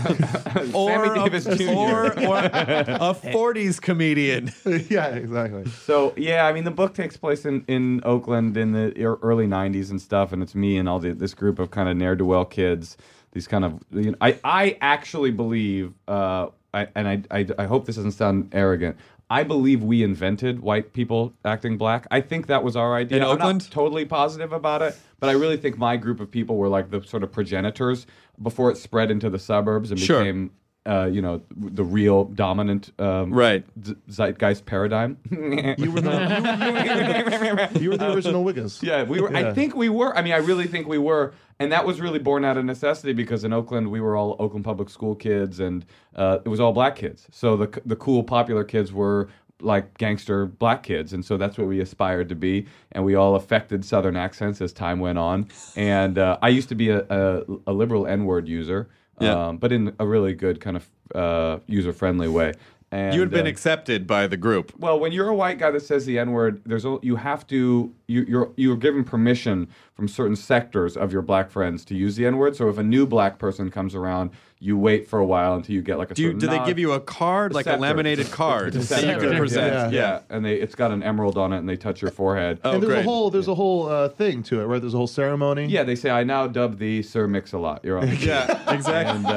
or Sammy Davis Jr. or a 40s comedian. Yeah, exactly. So yeah, I mean the book takes place in Oakland in the early '90s and stuff, and it's me and all this group of kind of ne'er-do-well kids. These kind of, I actually believe, I hope this doesn't sound arrogant. I believe we invented white people acting black. I think that was our idea. In I'm Oakland? not totally positive about it, but I really think my group of people were like the sort of progenitors before it spread into the suburbs and Sure. became, the real dominant zeitgeist paradigm. You were the original Wiggins. Yeah, we were. I think we were. I mean, I really think we were, and that was really born out of necessity because in Oakland we were all Oakland public school kids, and it was all black kids. So the cool, popular kids were like gangster black kids, and so that's what we aspired to be. And we all affected Southern accents as time went on. And I used to be a liberal N-word user, but in a really good kind of user-friendly way. And, You had been accepted by the group. well, when you're a white guy that says the N-word, you're given permission from certain sectors of your black friends to use the N-word. So if a new black person comes around, you wait for a while until you get like a certain Do they nod. give you a card, like a scepter. laminated card, It's a that you scepter. can present? Yeah, and it's got an emerald on it, and they touch your forehead. Oh, And there's great. a whole thing to it, right? There's a whole ceremony. Yeah, they say, I now dub thee Sir Mix-a-Lot. You're on. Yeah, exactly.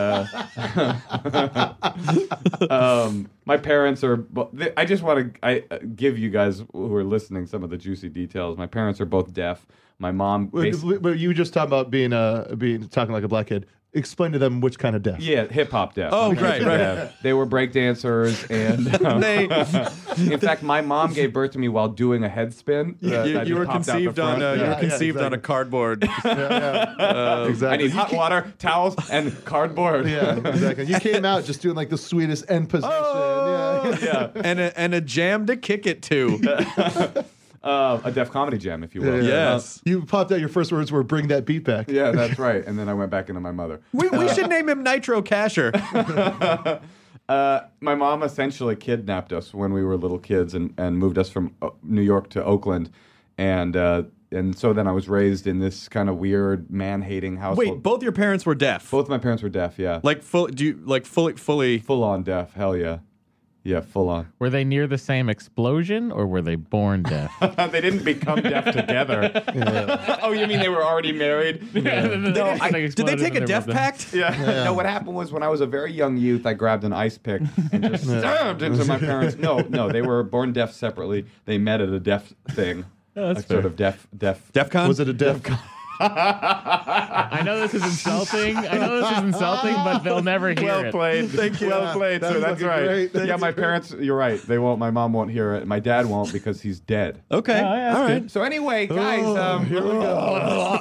And my parents are. I just want to give you guys who are listening some of the juicy details. My parents are both deaf. My mom. But you were just talking about being talking like a black kid. Explain to them which kind of deaf. Yeah, hip hop deaf. Oh, My parents right, are right. deaf. They were break dancers, and in fact, my mom gave birth to me while doing a head spin. You were conceived on a cardboard. Exactly. I need hot water, towels, and cardboard. Yeah, exactly. You came out just doing like the sweetest end position. Yeah. and a jam to kick it to. A Def Comedy Jam, if you will. Yes. You popped out. Your first words were "Bring that beat back." Yeah, that's right. And then I went back into my mother. We should name him Nitro Casher. My mom essentially kidnapped us when we were little kids and moved us from New York to Oakland. And so then I was raised in this kind of weird man-hating household. Wait, both your parents were deaf. Both my parents were deaf, yeah. Like fully? Full-on deaf, hell yeah. Yeah, full-on. Were they near the same explosion, or were they born deaf? They didn't become deaf together. Oh, you mean they were already married? Did they take a deaf pact? Yeah. No, what happened was when I was a very young youth, I grabbed an ice pick and just stabbed into my parents. No, they were born deaf separately. They met at a deaf thing. That's Sort of deaf. DEFCON? Was it a deaf? I know this is insulting. But they'll never hear Well it. played. Thank you. Well played, That sir. was That's like a right. great- Yeah, my parents, you're right. They won't. My mom won't hear it. My dad won't because he's dead. Okay. Oh, yeah, All that's right. So anyway, guys, Here we go.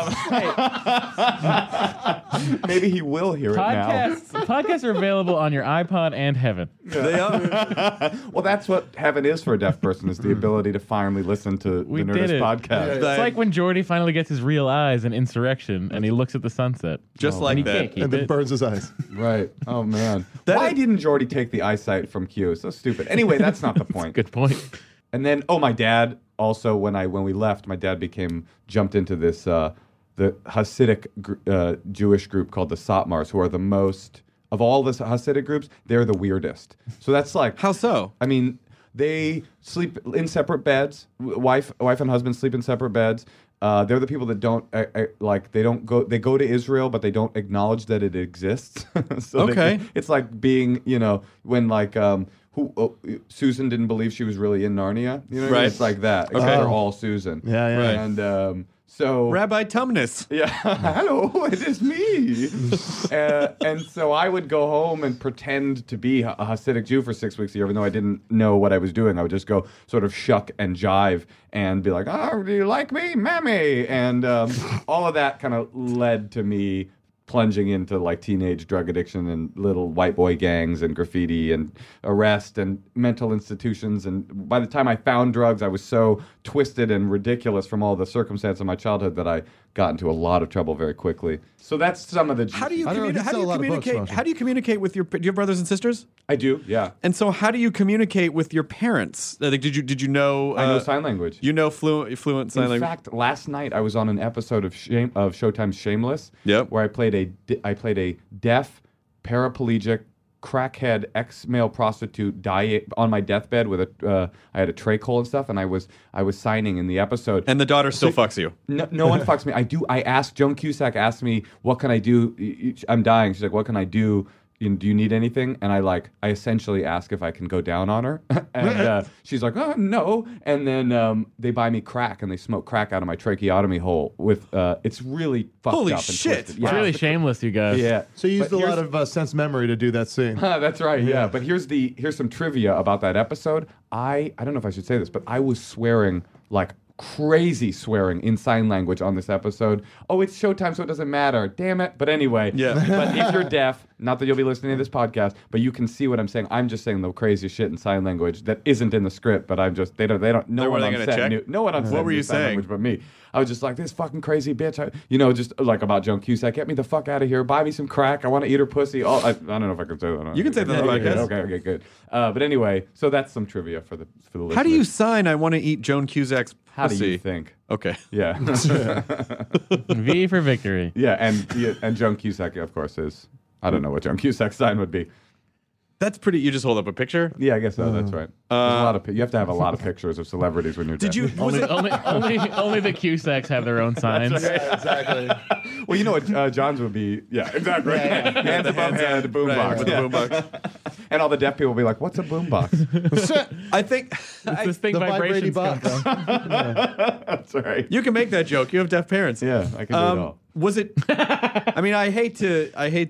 maybe he will hear it now. Podcasts are available on your iPod and Heaven. They are. Well, that's what heaven is for a deaf person, is the ability to finally listen to We the did Nerdist it. podcast. It's like when Jordy finally gets his real eyes in Insurrection, and he looks at the sunset. Just like and he that. can't keep And then it. burns his eyes. Right. Oh, man. That Why is- didn't Jordy take the eyesight from Q? So stupid. Anyway, that's not the point. Good point. And then, my dad also, when we left, my dad jumped into this, the Hasidic Jewish group called the Satmars, who are the most, of all the Hasidic groups, they're the weirdest. So that's like, How so? I mean, they sleep in separate beds. Wife and husband sleep in separate beds. They're the people that don't they go to Israel, but they don't acknowledge that it exists. So Okay. it's like being, when Susan didn't believe she was really in Narnia. You know what I mean? Right. It's like that. Except Okay. they're all Susan. Yeah, yeah. Right. And so Rabbi Tumnus. yeah, hello, it is me. And so I would go home and pretend to be a Hasidic Jew for 6 weeks a year, even though I didn't know what I was doing. I would just go sort of shuck and jive and be like, "Oh, do you like me, mammy?" And all of that kind of led to me plunging into like teenage drug addiction and little white boy gangs and graffiti and arrest and mental institutions. And by the time I found drugs, I was so twisted and ridiculous from all the circumstance of my childhood that I got into a lot of trouble very quickly. So that's some of the. How do you I don't know, he how do sell you a lot of books, communicate? Marshall. How do you communicate with do you have brothers and sisters? I do, yeah. And so, how do you communicate with your parents? Like, did you know? I know sign language. You know fluent sign In language. fact, last night I was on an episode of Showtime's Shameless, Yep. where I played a deaf, paraplegic, crackhead ex-male prostitute on my deathbed with I had a trach hole and stuff, and I was signing in the episode. And the daughter still fucks you. No one fucks me. I asked, Joan Cusack asked me, what can I do? I'm dying. She's like, what can I do do you need anything? And I essentially ask if I can go down on her. And she's like, oh, no. And then they buy me crack, and they smoke crack out of my tracheotomy hole with, it's really fucked Holy up and shit. twisted. It's really shameless, you guys. Yeah. So you used But a lot of sense memory to do that scene. That's right, yeah. But here's some trivia about that episode. I don't know if I should say this, but I was swearing like crazy swearing in sign language on this episode. Oh, it's showtime, so it doesn't matter. Damn it. But anyway, but if you're deaf, not that you'll be listening to this podcast, but you can see what I'm saying. I'm just saying the craziest shit in sign language that isn't in the script, but I'm just, no one on set What were you sign saying? language but me. I was just like, this fucking crazy bitch, just like about Joan Cusack, get me the fuck out of here, buy me some crack, I want to eat her pussy. I don't know if I can say that. You can say that on the podcast. Okay, good. But anyway, so that's some trivia for the listeners. How do you sign I want to eat Joan Cusack's pussy? How do you think? Okay. Yeah. V for victory. Yeah, and Joan Cusack, of course, is. I don't know what Joan Cusack's sign would be. That's pretty. You just hold up a picture? Yeah, I guess so. That's right. There's a lot of. You have to have a lot of pictures of celebrities when you're. Did deaf. you? Was Only the Cusacks have their own signs. Exactly. Well, you know what John's would be. Yeah, exactly. Hands above head, boombox. with the boombox. And all the deaf people will be like, "What's a boombox?" I think It's this thing The vibrations vibrating come box. from. That's right. you can make that joke. You have deaf parents. Yeah, I can do it all. Was it? I mean, I hate to.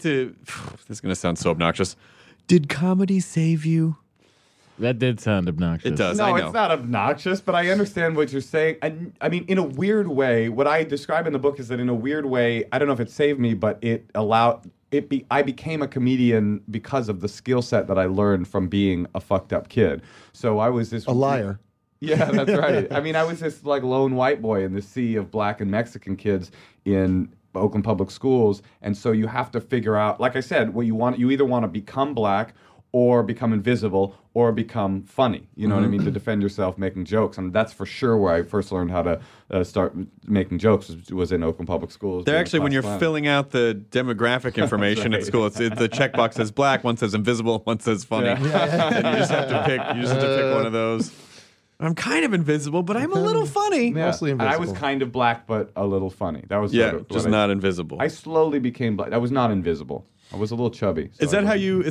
This is gonna sound so obnoxious. Did comedy save you? That did sound obnoxious. It does. No, I know. it's not obnoxious, but I understand what you're saying. I mean, in a weird way, what I describe in the book is that in a weird way, I don't know if it saved me, but it allowed. I became a comedian because of the skill set that I learned from being a fucked up kid. So I was this A liar. Yeah, that's right. I mean, I was this like lone white boy in the sea of black and Mexican kids in Oakland Public Schools, and so you have to figure out, like I said, what you want. You either want to become black or become invisible or become funny. You know what I mean? To defend yourself, making jokes, and that's for sure where I first learned how to start making jokes was in Oakland Public Schools. They're actually, when you're filling out the demographic information at school, the checkbox says black, one says invisible, one says funny, and you just have to pick. You just have to pick one of those. I'm kind of invisible, but I'm a little funny. Yeah. Mostly And I was invisible. kind of black, but a little funny. That was Yeah, sort of just what not invisible. I slowly became black. I was not invisible. I was a little chubby. So Is that how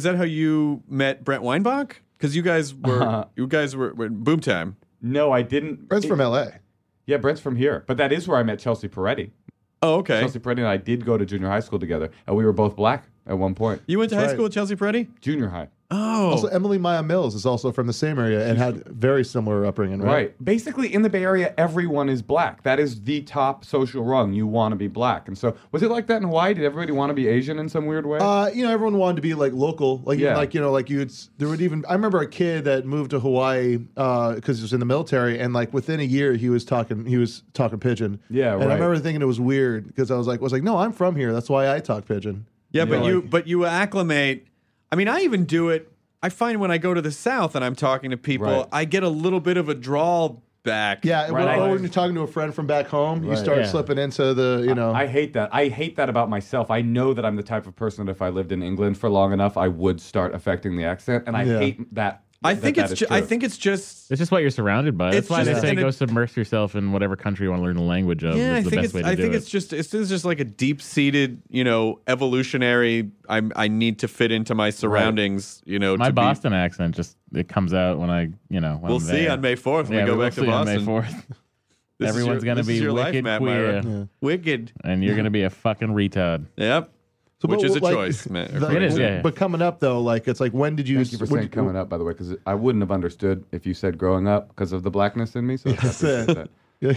you met Brent Weinbach? Because you guys were in Boom Time. No, I didn't. Brent's from LA. Yeah, Brent's from here, but that is where I met Chelsea Peretti. Oh, okay. Chelsea Peretti and I did go to junior high school together, and we were both black at one point. You went to high right. school with Chelsea Peretti? Junior high. Oh. Also, Emily Maya Mills is also from the same area and had very similar upbringing, right? Right. Basically, in the Bay Area, everyone is black. That is the top social rung. You want to be black. And so, was it like that in Hawaii? Did everybody want to be Asian in some weird way? Everyone wanted to be like local, like Yeah. there would even. I remember a kid that moved to Hawaii because he was in the military, and like within a year he was talking pidgin. Yeah, and right. I remember thinking it was weird because I was like, no, I'm from here. That's why I talk pidgin. Yeah, but like- you acclimate. I mean, I even do it. I find when I go to the South and I'm talking to people, Right. I get a little bit of a drawl back. Yeah, Right. when you're talking to a friend from back home, you Right. start Yeah. slipping into the, I hate that. I hate that about myself. I know that I'm the type of person that if I lived in England for long enough, I would start affecting the accent, and I Yeah. hate that. I think that it's is I true. think it's just It's just what you're surrounded by. That's It's why they just- say and go it- submerge yourself in whatever country you want to learn the language of. yeah. I Is the think best it's way to I do think it. it's just like a deep seated evolutionary. I need to fit into my surroundings. My to Boston accent just it comes out when I when We'll I'm see there. on May 4th when we go we'll back to see on Boston. May 4th. This is Everyone's gonna this is be your life, wicked Matt queer, Myra. Wicked. and you're gonna be a fucking retard. Yep. So, Which but, is a like, choice, Matt. It is, yeah. But coming up though, like it's like when did you? Thank you for saying coming up, by the way, because I wouldn't have understood if you said growing up because of the blackness in me. So I That's appreciate it. that.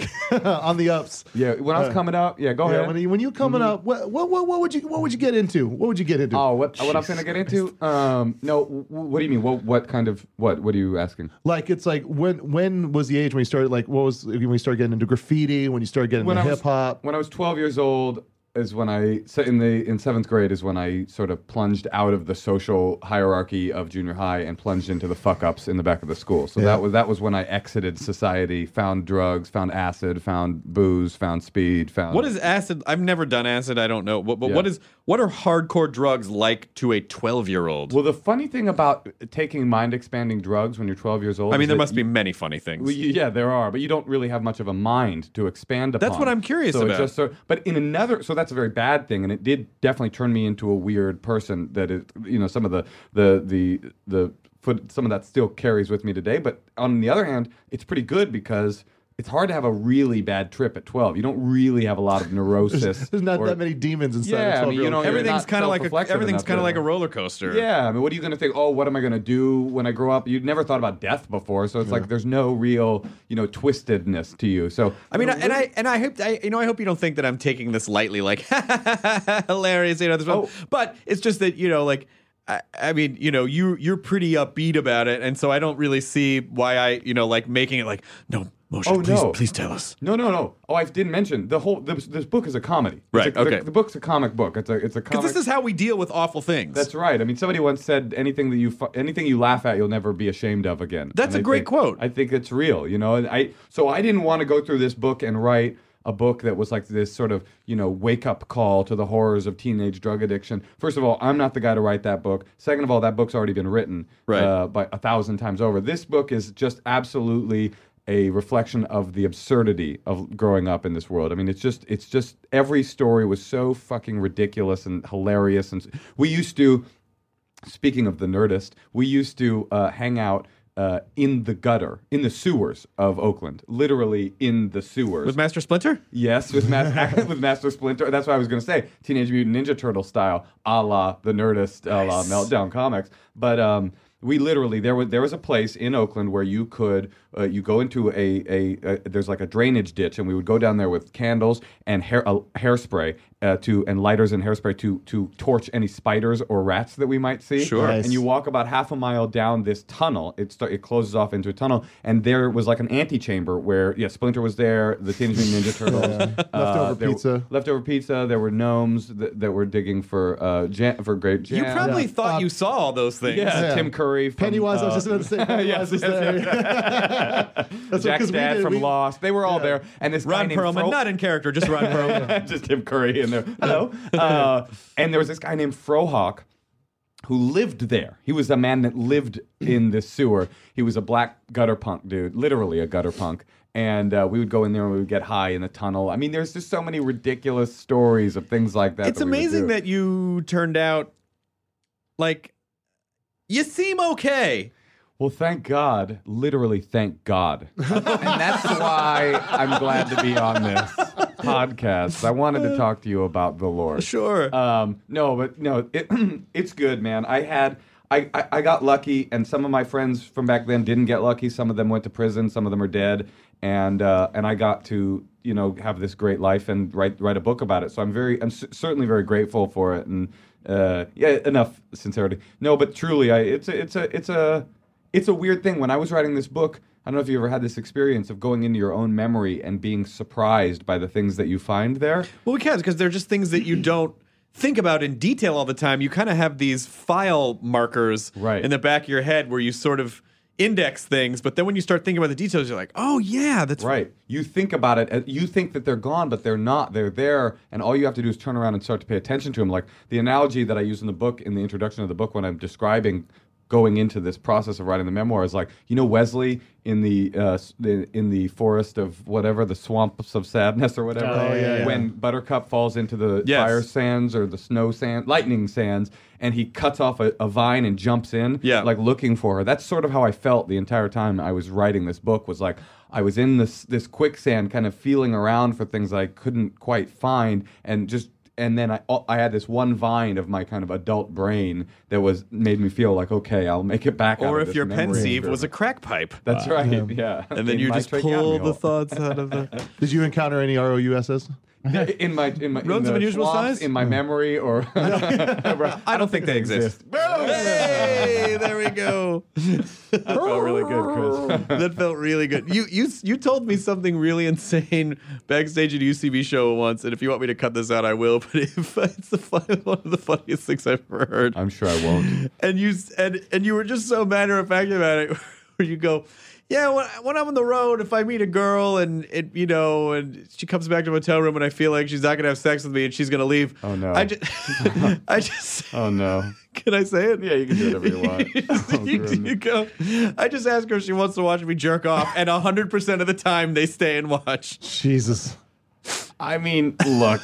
on the ups. Yeah, when I was coming up, go Yeah, ahead. when you coming up, what would you get into? What would you get into? Oh, what I'm going to get into? No, what do you mean? What kind of what are you asking? Like it's like when was the age when you started? Like what was when you started getting into graffiti? When you started getting into hip hop? When I was 12 years old is when in 7th grade is when I sort of plunged out of the social hierarchy of junior high and plunged into the fuck ups in the back of the school. So Yeah. that was when I exited society, found drugs, found acid, found booze, found speed, found What is acid? I've never done acid. I don't know. But Yeah. what are hardcore drugs like to a 12-year-old? Well, the funny thing about taking mind-expanding drugs when you're 12 years old... I mean, is there that must be many funny things. Well, yeah, there are, but you don't really have much of a mind to expand upon. That's what I'm curious so about. But in another, so that's a very bad thing, and it did definitely turn me into a weird person. That is, some of some of that still carries with me today. But on the other hand, it's pretty good because it's hard to have a really bad trip at 12. You don't really have a lot of neurosis. There's not that many demons inside. Yeah, a 12-year-old kid. Everything's kind of like a roller coaster. Yeah, I mean, what are you going to think? Oh, what am I going to do when I grow up? You'd never thought about death before, so it's like there's no real, twistedness to you. So I mean, I hope you don't think that I'm taking this lightly, like hilarious, but it's just that I mean, you're pretty upbeat about it, and so I don't really see why I, making it like, no, Moshe, please tell us. No. Oh, I didn't mention this book is a comedy. Right. Okay. The book's a comic book. It's a comic. Because this is how we deal with awful things. That's right. I mean, somebody once said anything you laugh at, you'll never be ashamed of again. That's a great quote. I think it's real. And so I didn't want to go through this book and write a book that was like this sort of, wake-up call to the horrors of teenage drug addiction. First of all, I'm not the guy to write that book. Second of all, that book's already been written by 1,000 times over. This book is just absolutely a reflection of the absurdity of growing up in this world. I mean, it's just every story was so fucking ridiculous and hilarious. And we used to, speaking of the Nerdist, we used to hang out in the gutter, in the sewers of Oakland, literally in the sewers. With Master Splinter? Yes, with Master Splinter. That's what I was going to say. Teenage Mutant Ninja Turtle style, a la the Nerdist, a la Meltdown Comics. But we literally, there was a place in Oakland where you could, you go into there's like a drainage ditch, and we would go down there with candles and hairspray and lighters and hairspray to torch any spiders or rats that we might see. Sure. Nice. And you walk about half a mile down this tunnel. It closes off into a tunnel, and there was like an antechamber where Splinter was there, the Teenage Mutant Ninja Turtles, leftover pizza. There were gnomes that were digging for grape jam. You probably thought you saw all those things. Yeah. Tim Curry. Pennywise, I was just about to say Pennywise was there. That's Jack's dad from Lost. They were all there. And this Ron guy named Perlman, not in character, just Ron Perlman. just Tim Curry in there. Hello. And there was this guy named Frohawk who lived there. He was a man that lived in this sewer. He was a black gutter punk dude, literally a gutter punk. And we would go in there and we would get high in the tunnel. I mean, there's just so many ridiculous stories of things like that. It's amazing that you turned out like... You seem okay. Well, thank God. Literally, thank God. And that's why I'm glad to be on this podcast. I wanted to talk to you about the Lord. Sure. It's good, man. I got lucky, and some of my friends from back then didn't get lucky. Some of them went to prison. Some of them are dead. And I got to, have this great life and write a book about it. So I'm certainly very grateful for it. And enough sincerity. No, but truly, it's a weird thing. When I was writing this book, I don't know if you ever had this experience of going into your own memory and being surprised by the things that you find there. Well, we can, because they're just things that you don't think about in detail all the time. You kind of have these file markers in the back of your head where you sort of index things, but then when you start thinking about the details, you're like, oh yeah, that's right. You think about it, you think that they're gone, but they're not. They're there, and all you have to do is turn around and start to pay attention to them. Like the analogy that I use in the book, in the introduction of the book, when I'm describing going into this process of writing the memoir, is like, Wesley in the forest of whatever, the swamps of sadness or whatever, when Buttercup falls into the fire sands or the snow sand, lightning sands, and he cuts off a vine and jumps in, like looking for her. That's sort of how I felt the entire time I was writing this book, was like, I was in this quicksand kind of feeling around for things I couldn't quite find, and then I had this one vine of my kind of adult brain that made me feel like, okay, I'll make it back. Or if you're pensive, it was a crack pipe. That's right, yeah. And then you just pull the thoughts out of the... Did you encounter any ROUSs? in my Rodents of unusual size? In my memory, or I don't think they exist. Hey, there we go. That felt really good, Chris. That felt really good. You told me something really insane backstage at a UCB show once, and if you want me to cut this out, I will. But it's one of the funniest things I've ever heard. I'm sure I won't. And you were just so matter of fact about it, where you go, Yeah, when I'm on the road, if I meet a girl and and she comes back to the hotel room and I feel like she's not gonna have sex with me and she's gonna leave. Oh no! I just. Oh no! Can I say it? Yeah, you can do whatever you want. You go. I just ask her if she wants to watch me jerk off, and 100% of the time they stay and watch. Jesus. I mean, look.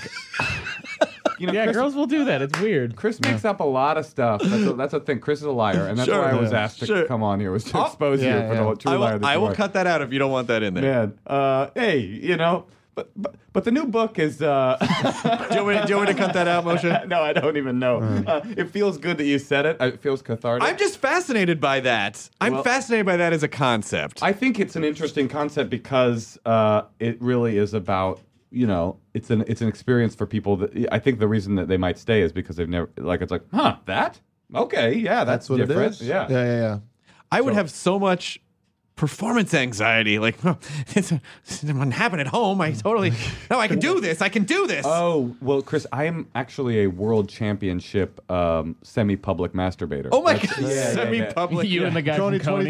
Yeah, Chris, girls will do that. It's weird. Chris makes up a lot of stuff. That's a thing. Chris is a liar, and that's Sure. why I was Yeah. asked to Sure. come on here, was to expose you Yeah, for yeah. the true liar that I you will are. cut that out if you don't want that in there. Man, hey, but the new book is. Do you want me to cut that out, Moshe? No, I don't even know. It feels good that you said it. It feels cathartic. I'm just fascinated by that. I'm Well- fascinated by that as a concept. I think it's an interesting concept because it really is about, it's an experience for people that I think the reason that they might stay is because they've never, it's like, that? Okay, yeah, that's What different. it is? Yeah. Yeah. I would have so much performance anxiety. Like, it wouldn't happen at home. I can do this. I can do this. Oh, well, Chris, I am actually a world championship semi-public masturbator. Oh my God. Yeah. Semi-public. You and the guy Coney from Coney.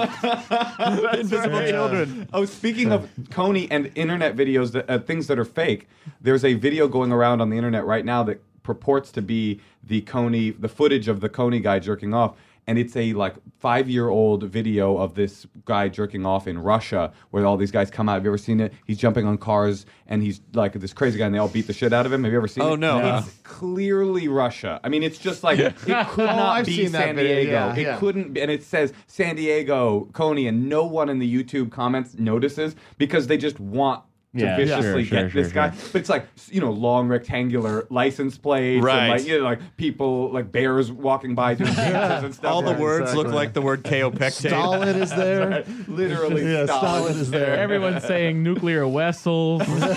2012. Invisible children. Oh, speaking of Coney and internet videos, things that are fake, there's a video going around on the internet right now that purports to be the footage of the Coney guy jerking off. And it's a 5-year-old video of this guy jerking off in Russia, where all these guys come out. Have you ever seen it? He's jumping on cars, and he's like this crazy guy, and they all beat the shit out of him. Have you ever seen it? Oh, no. It's clearly Russia. I mean, it's just like it could not I've be seen that San video. Diego. Yeah, It yeah. couldn't, and it says San Diego, Coney, and no one in the YouTube comments notices because they just want to Yeah, viciously sure, get this guy. But it's like, long rectangular license plates. Right. And like people, like bears walking by doing dances and stuff. All the Yeah, words exactly. look like the word kaopectate. Stalin is there. Literally, Yeah, Stalin is there. Everyone's saying nuclear vessels.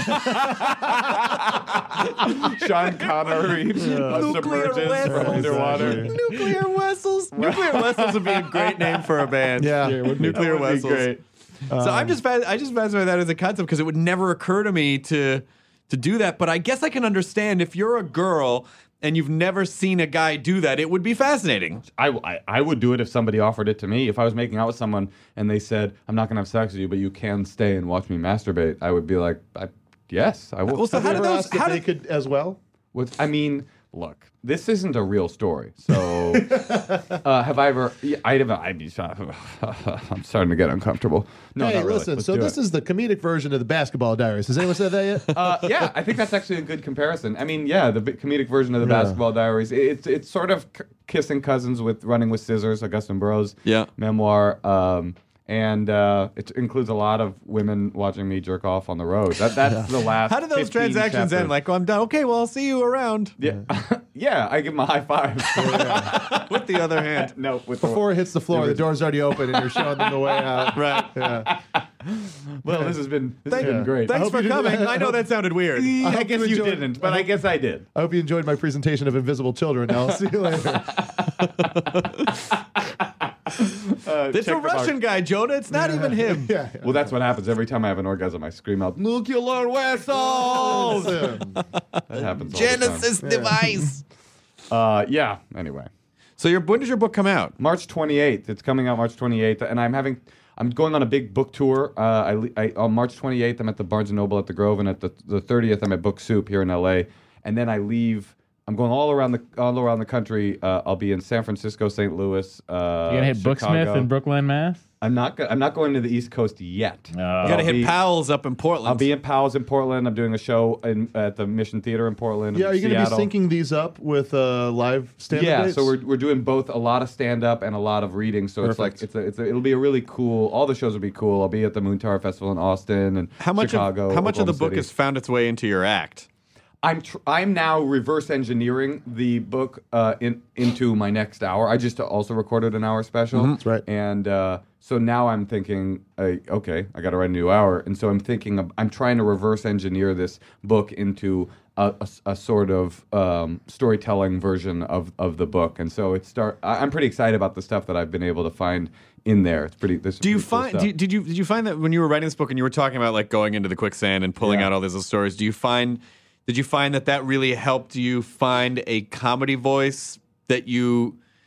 Sean Connery submerges from underwater. Nuclear Wessels. Nuclear Wessels would be a great name for a band. Yeah. Nuclear That would be Wessels. great. So I just fascinated by that as a concept because it would never occur to me to do that. But I guess I can understand if you're a girl and you've never seen a guy do that, it would be fascinating. I would do it if somebody offered it to me. If I was making out with someone and they said, "I'm not going to have sex with you, but you can stay and watch me masturbate," I would be like, "Yes, I will." Well, so Have you how do ever those? asked if they could as well? Look, this isn't a real story. So, have I ever? I'm starting to get uncomfortable. No, Hey, not really. listen. Let's So do this it. is the comedic version of the Basketball Diaries. Has anyone said that yet? Yeah, I think that's actually a good comparison. I mean, yeah, the comedic version of the Basketball Diaries. It's sort of kissing cousins with Running with Scissors, Augustine Burroughs' memoir. And it includes a lot of women watching me jerk off on the road. That's the last. How do those 15 transactions chapters. end? Like, I'm done. Okay, well, I'll see you around. Yeah, yeah. I give him a high five. With the other hand. No, with Before it hits the floor, the door's already open, and you're showing them the way out. Right. Yeah. well, this has been you. great. Thanks hope for you did- coming. I know that sounded weird. I hope guess you you enjoyed- didn't, but I guess I did. I hope you enjoyed my presentation of Invisible Children. I'll see you later. It's a Russian guy, Jonah. It's not even him. Yeah. Well, that's what happens every time I have an orgasm. I scream out "nuclear vessels." That happens. All Genesis device. the time. Yeah. Anyway, So when does your book come out? March 28th. It's coming out March 28th, and I'm going on a big book tour. On March 28th, I'm at the Barnes & Noble at the Grove, and at the 30th, I'm at Book Soup here in LA. And then I leave. I'm going all around the country. I'll be in San Francisco, St. Louis. You gonna hit Chicago. Booksmith in Brooklyn, Mass? I'm not going to the East Coast yet. You got to hit Powell's up in Portland. I'll be in Powell's in Portland. I'm doing a show at the Mission Theater in Portland. Yeah, are you going to be Seattle. syncing these up with live stand-up Yeah, dates? so we're doing both a lot of stand up and a lot of reading. So Perfect. it'll be a really cool. All the shows will be cool. I'll be at the Moon Tower Festival in Austin and Chicago. How much of the book Oklahoma has City. found its way into your act? I'm now reverse engineering the book into my next hour. I just also recorded an hour special. That's right. And so now I'm thinking, okay, I got to write a new hour. And so I'm thinking, I'm trying to reverse engineer this book into a sort of storytelling version of the book. And so I'm pretty excited about the stuff that I've been able to find in there. It's pretty. Do you find? Did you find that when you were writing this book and you were talking about like going into the quicksand and pulling out all these little stories? Did you find that really helped you find a comedy voice that you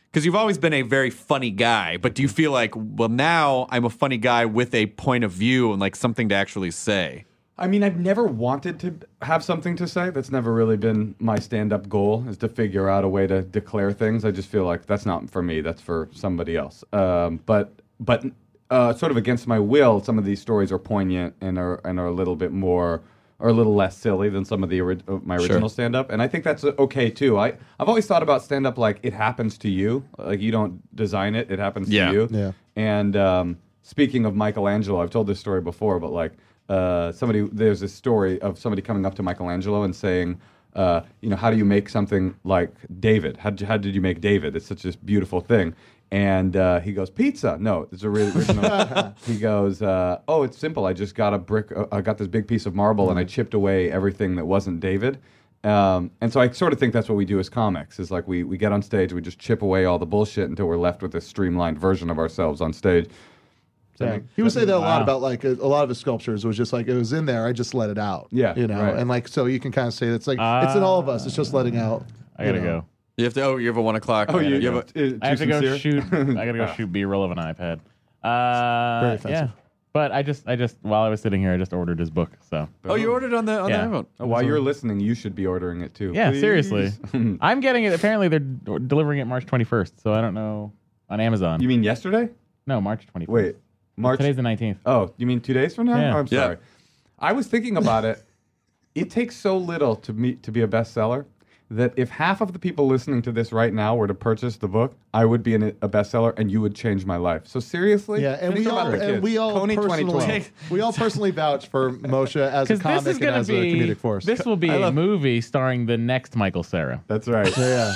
Because you've always been a very funny guy, but do you feel like, well, now I'm a funny guy with a point of view and like something to actually say? I mean, I've never wanted to have something to say. That's never really been my stand-up goal, is to figure out a way to declare things. I just feel like that's not for me. That's for somebody else. But sort of against my will, some of these stories are poignant and are a little bit more, or a little less silly than some of the my original stand-up. And I think that's okay, too. I've always thought about stand-up like it happens to you. Like, you don't design it. It happens to you. Yeah. And speaking of Michelangelo, I've told this story before, but like, there's this story of somebody coming up to Michelangelo and saying, how do you make something like David? How did you make David? It's such a beautiful thing. And he goes, pizza. No, it's a really original. He goes, it's simple. I just got a brick. I got this big piece of marble and I chipped away everything that wasn't David. And so I sort of think that's what we do as comics, is like we get on stage, we just chip away all the bullshit until we're left with this streamlined version of ourselves on stage. Yeah. He would say that a lot about like a lot of his sculptures. It was just like, it was in there, I just let it out. Yeah, right. And like, so you can kind of say it's like it's in all of us. It's just letting out. I gotta go. You have to. Oh, you have a 1 o'clock. Oh, I have to go shoot. I gotta go shoot B-roll of an iPad. Very offensive. Yeah. But I just while I was sitting here, I just ordered his book. So. Oh, you ordered on the iPhone. While you're listening, you should be ordering it too. Yeah, Please. seriously. I'm getting it. Apparently, they're delivering it March 21st. So I don't know on Amazon. You mean yesterday? No, March 21st. Wait, March. Today's the 19th. Oh, you mean 2 days from now? Yeah. Oh, I'm sorry. I was thinking about it. It takes so little to be a bestseller that if half of the people listening to this right now were to purchase the book, I would be a bestseller and you would change my life. So seriously, Yeah, and think about the kids. we all Coney personally 2012. we all personally vouch for Moshe as a Because comic this is and going as to a be comedic force. this will be a movie starring the next Michael Cera. That's right. Yeah.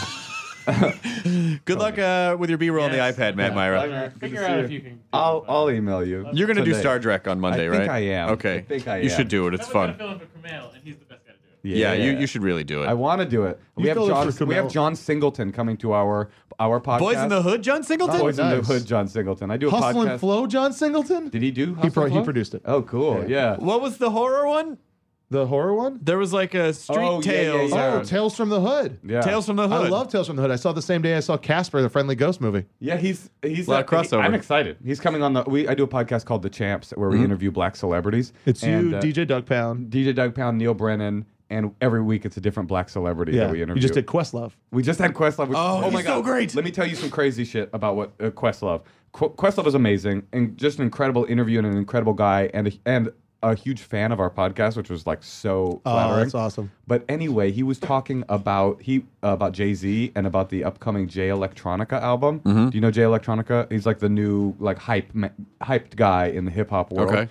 Good luck with your B-roll on the iPad, Matt Myra. Figure out if you can. I'll email you. You're going to do today. Star Trek on Monday, I right? think I am. Okay. I think I You am. should do it. It's fun. Fill in for Kumail, and he's the best guy to do it. Yeah, you should really do it. I want to do it. We have fill in for we have Kumail. John Singleton coming to our podcast. Boys in the Hood, John Singleton? Boys in nice. the Hood, John Singleton. I do a Hustle podcast. and Flow, John Singleton? Did he do? He Hustle and Flow? produced it. Oh, cool. Yeah. What was the horror one? The horror one? There was like a Street Oh, yeah, Tales. yeah. Oh, Tales from the Hood. Yeah. Tales from the Hood. I love Tales from the Hood. I saw it the same day I saw Casper, the Friendly Ghost movie. Yeah, he's lot of crossover. I'm excited. He's coming on I do a podcast called The Champs where we interview black celebrities. It's And, you, DJ Doug Pound. DJ Doug Pound, Neil Brennan, and every week it's a different black celebrity that we interview. You just did Questlove. We just had Questlove. Oh, my he's God. so great. Let me tell you some crazy shit about what Questlove. Questlove is amazing and just an incredible interview and an incredible guy and a huge fan of our podcast, which was like so flattering. Oh, that's awesome. But anyway, he was talking about Jay-Z and about the upcoming Jay Electronica album. Mm-hmm. Do you know Jay Electronica? He's like the new like hyped guy in the hip hop world. Okay.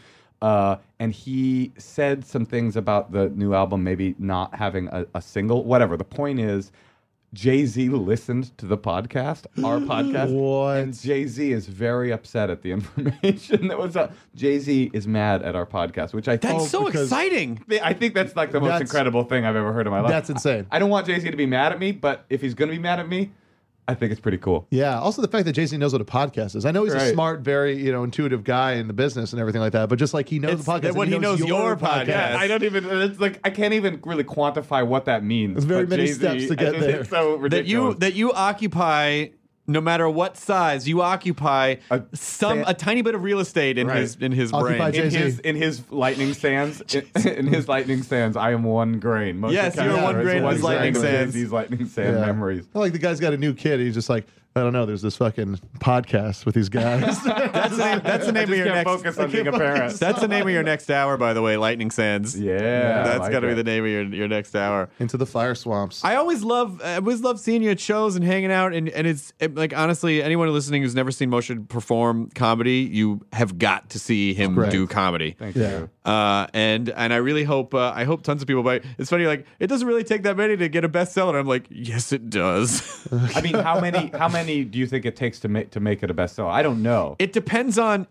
And he said some things about the new album maybe not having a single. Whatever. The point is, Jay-Z listened to the podcast, our podcast. What? And Jay-Z is very upset at the information that was up. Jay-Z is mad at our podcast, which I think That's so because- exciting. I think that's like the most That's- incredible thing I've ever heard in my life. That's insane. I don't want Jay-Z to be mad at me, but if he's going to be mad at me, I think it's pretty cool. Yeah. Also, the fact that Jay-Z knows what a podcast is. I know he's a Right. smart, very intuitive guy in the business and everything like that. But just like he knows It's the podcast, that and when he knows your podcast. Yeah, I don't even. It's like I can't even really quantify what that means. There's very but many Jay-Z, steps to get there. It's so ridiculous. That you occupy, no matter what size, you occupy A a tiny bit of real estate in Right. his Occupy brain. Jay-Z. in his lightning sands, in his lightning sands, I am one grain. Moshe Yes, you're Kasper one is grain in one his lightning of sands. Jay-Z's lightning sand Yeah. memories. Not like the guy's got a new kid. He's just like, I don't know. There's this fucking podcast with these guys. That's the name of your Can't next. focus on being a parent. That's the name of your next hour, by the way. Lightning Sands. Yeah, That's I like got to be it. the name of your next hour. Into the fire swamps. I always love seeing you at shows and hanging out, and it's like honestly, anyone listening who's never seen Moshe perform comedy, you have got to see him Correct. do comedy. Thank Yeah. you. And I really hope tons of people buy. It's funny, like it doesn't really take that many to get a bestseller. I'm like, yes, it does. I mean, how many do you think it takes to make it a bestseller? I don't know. It depends on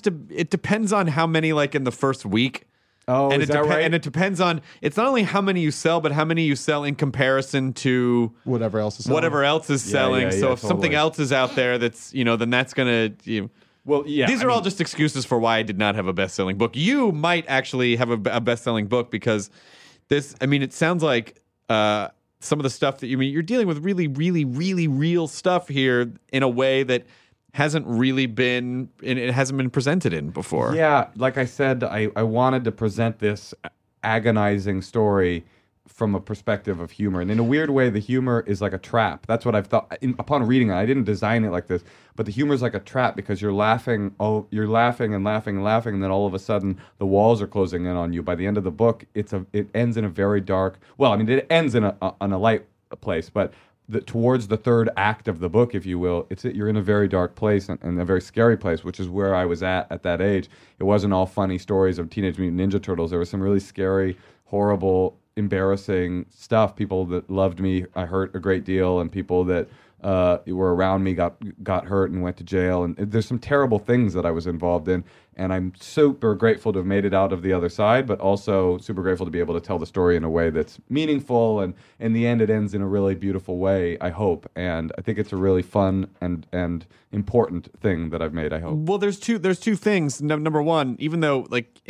how many like in the first week. Oh, and is that right? And it depends on. It's not only how many you sell, but how many you sell in comparison to Whatever else is selling. whatever else is selling. yeah, So if something totally. else is out there that's then that's gonna. Well, yeah. These are all just excuses for why I did not have a best-selling book. You might actually have a best-selling book because this. I mean, it sounds like some of the stuff that you're dealing with really, really, really real stuff here in a way that hasn't really been, it hasn't been presented in before. Yeah, like I said, I wanted to present this agonizing story from a perspective of humor. And in a weird way, the humor is like a trap. That's what I've thought. Upon reading it, I didn't design it like this, but the humor is like a trap because you're laughing and laughing and laughing, and then all of a sudden the walls are closing in on you. By the end of the book, it ends in a very dark, well, I mean, it ends in a light place, but towards the third act of the book, if you will, you're in a very dark place and a very scary place, which is where I was at that age. It wasn't all funny stories of Teenage Mutant Ninja Turtles. There was some really scary, horrible, embarrassing stuff. People that loved me, I hurt a great deal, and people that were around me got hurt and went to jail. And there's some terrible things that I was involved in. And I'm super grateful to have made it out of the other side, but also super grateful to be able to tell the story in a way that's meaningful. And in the end, it ends in a really beautiful way, I hope. And I think it's a really fun and important thing that I've made, I hope. Well, there's two things. Number one, even though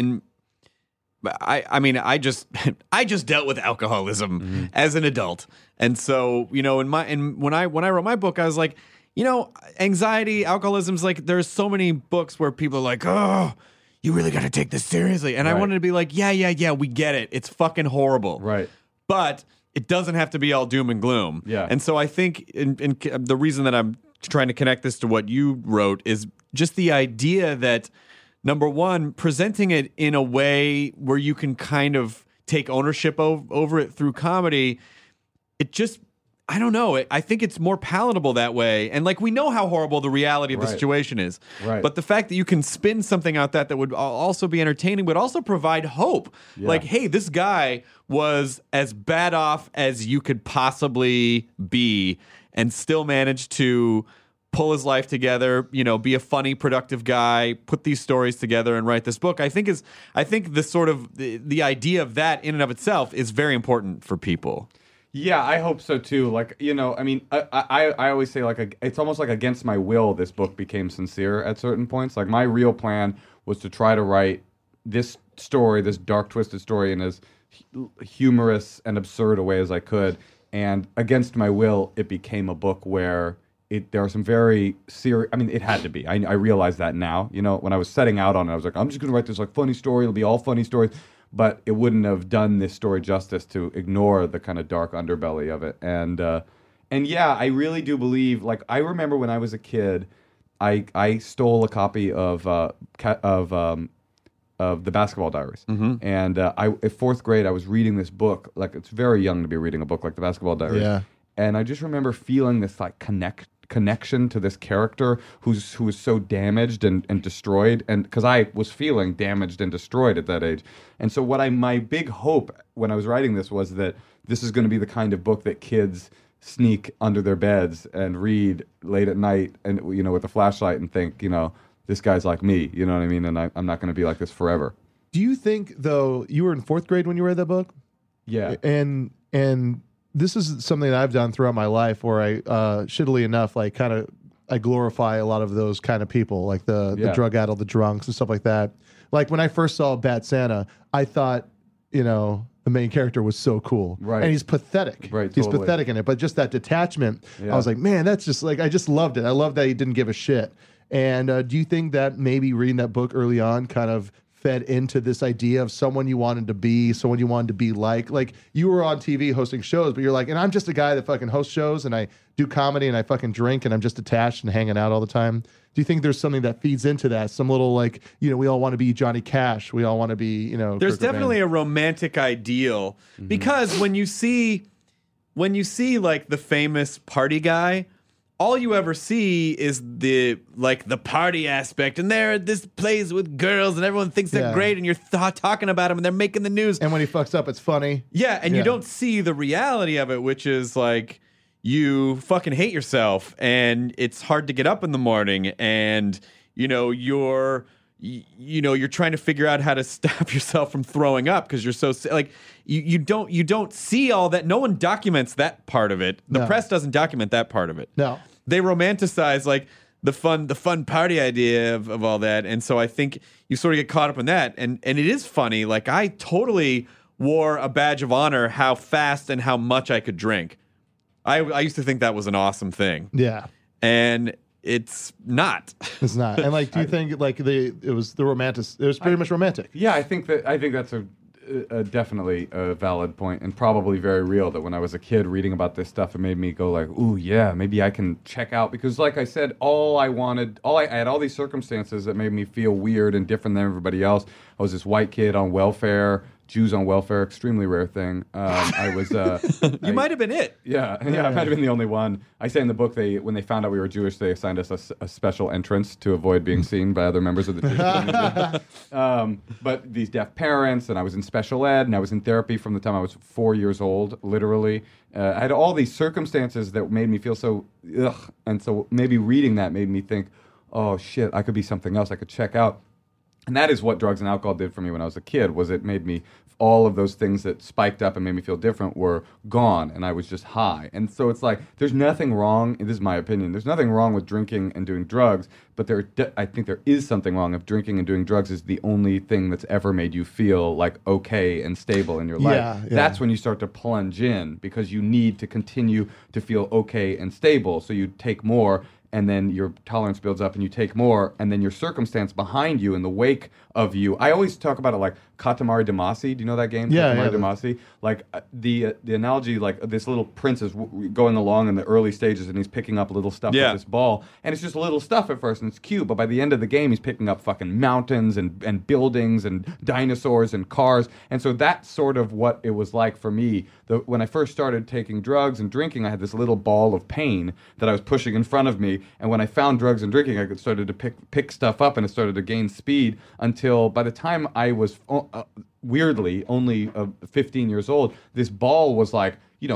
I just dealt with alcoholism as an adult. And so, when I wrote my book, I was like, anxiety, alcoholism's like, there's so many books where people are like, oh, you really got to take this seriously. And I wanted to be like, yeah, we get it. It's fucking horrible. Right. But it doesn't have to be all doom and gloom. Yeah. And so I think in the reason that I'm trying to connect this to what you wrote is just the idea that, number one, presenting it in a way where you can kind of take ownership over it through comedy, it just, I don't know. I think it's more palatable that way. And we know how horrible the reality of the situation is. Right. But the fact that you can spin something out that would also be entertaining, but also provide hope. Yeah. Like, hey, this guy was as bad off as you could possibly be and still managed to pull his life together, be a funny, productive guy, put these stories together and write this book. I think the sort of the idea of that in and of itself is very important for people. Yeah, I hope so too. I always say it's almost like against my will this book became sincere at certain points. Like my real plan was to try to write this story, this dark, twisted story, in as humorous and absurd a way as I could. And against my will, it became a book where there are some very serious. I mean, it had to be. I realize that now. When I was setting out on it, I was like, I'm just going to write this funny story. It'll be all funny stories. But it wouldn't have done this story justice to ignore the kind of dark underbelly of it. And yeah, I really do believe. I remember when I was a kid, I stole a copy of the Basketball Diaries. Mm-hmm. And in fourth grade, I was reading this book. It's very young to be reading a book like the Basketball Diaries. Yeah. And I just remember feeling this connection to this character who was so damaged and destroyed, and because I was feeling damaged and destroyed at that age. And so my big hope when I was writing this was that this is going to be the kind of book that kids sneak under their beds and read late at night and with a flashlight and think, this guy's like me, you know what I mean? And I'm not going to be like this forever. Do you think, though, you were in fourth grade when you read that book? Yeah. And this is something that I've done throughout my life where I, shittily enough, I glorify a lot of those kind of people, like the drug addled, the drunks and stuff like that. Like when I first saw Bad Santa, I thought, the main character was so cool. Right. And he's pathetic. Right, he's totally. pathetic in it. But just that detachment, I was like, man, that's just I just loved it. I love that he didn't give a shit. And do you think that maybe reading that book early on kind of fed into this idea of someone you wanted to be, someone you wanted to be like? Like you were on TV hosting shows, but you're like, and I'm just a guy that fucking hosts shows and I do comedy and I fucking drink and I'm just attached and hanging out all the time. Do you think there's something that feeds into that? Some little we all want to be Johnny Cash. We all want to be, There's definitely a romantic ideal because when you see the famous party guy, all you ever see is the party aspect, and this plays with girls, and everyone thinks they're great, and you're talking about them, and they're making the news. And when he fucks up, it's funny. Yeah, and you don't see the reality of it, which is you fucking hate yourself, and it's hard to get up in the morning, and you're trying to figure out how to stop yourself from throwing up because you're so you don't see all that. No one documents that part of it. The press doesn't document that part of it. No. They romanticize the fun party idea of all that, and so I think you sort of get caught up in that, and it is funny. I totally wore a badge of honor how fast and how much I could drink. I used to think that was an awesome thing. Yeah. And it's not. It's not. And like, do you think like it was pretty much romantic? Yeah, I think that's a definitely a valid point and probably very real. That when I was a kid reading about this stuff, it made me go like, "Ooh, yeah, maybe I can check out." Because, like I said, I had all these circumstances that made me feel weird and different than everybody else. I was this white kid on welfare. Jews on welfare, extremely rare thing. I was. You might have been it. Yeah, I might have been the only one. I say in the book, when they found out we were Jewish, they assigned us a special entrance to avoid being seen by other members of the Jewish community. But these deaf parents, and I was in special ed, and I was in therapy from the time I was 4 years old, literally. I had all these circumstances that made me feel so ugh, and so maybe reading that made me think, oh shit, I could be something else. I could check out. And that is what drugs and alcohol did for me when I was a kid, was it made me, all of those things that spiked up and made me feel different were gone, and I was just high. And so it's like, there's nothing wrong, this is my opinion, there's nothing wrong with drinking and doing drugs, but I think there is something wrong if drinking and doing drugs is the only thing that's ever made you feel like okay and stable in your life. Yeah. That's when you start to plunge in, because you need to continue to feel okay and stable, so you take more, and then your tolerance builds up and you take more, and then your circumstance behind you in the wake of you. I always talk about it like Katamari Damacy. Do you know that game? Yeah, Katamari yeah. Damacy. Like the analogy, like this little prince is going along in the early stages and he's picking up little stuff with this ball, and it's just little stuff at first and it's cute, but by the end of the game he's picking up fucking mountains and buildings and dinosaurs and cars. And so that's sort of what it was like for me. When I first started taking drugs and drinking, I had this little ball of pain that I was pushing in front of me, and when I found drugs and drinking, I started to pick stuff up and it started to gain speed, until by the time I was weirdly only 15 years old, this ball was like,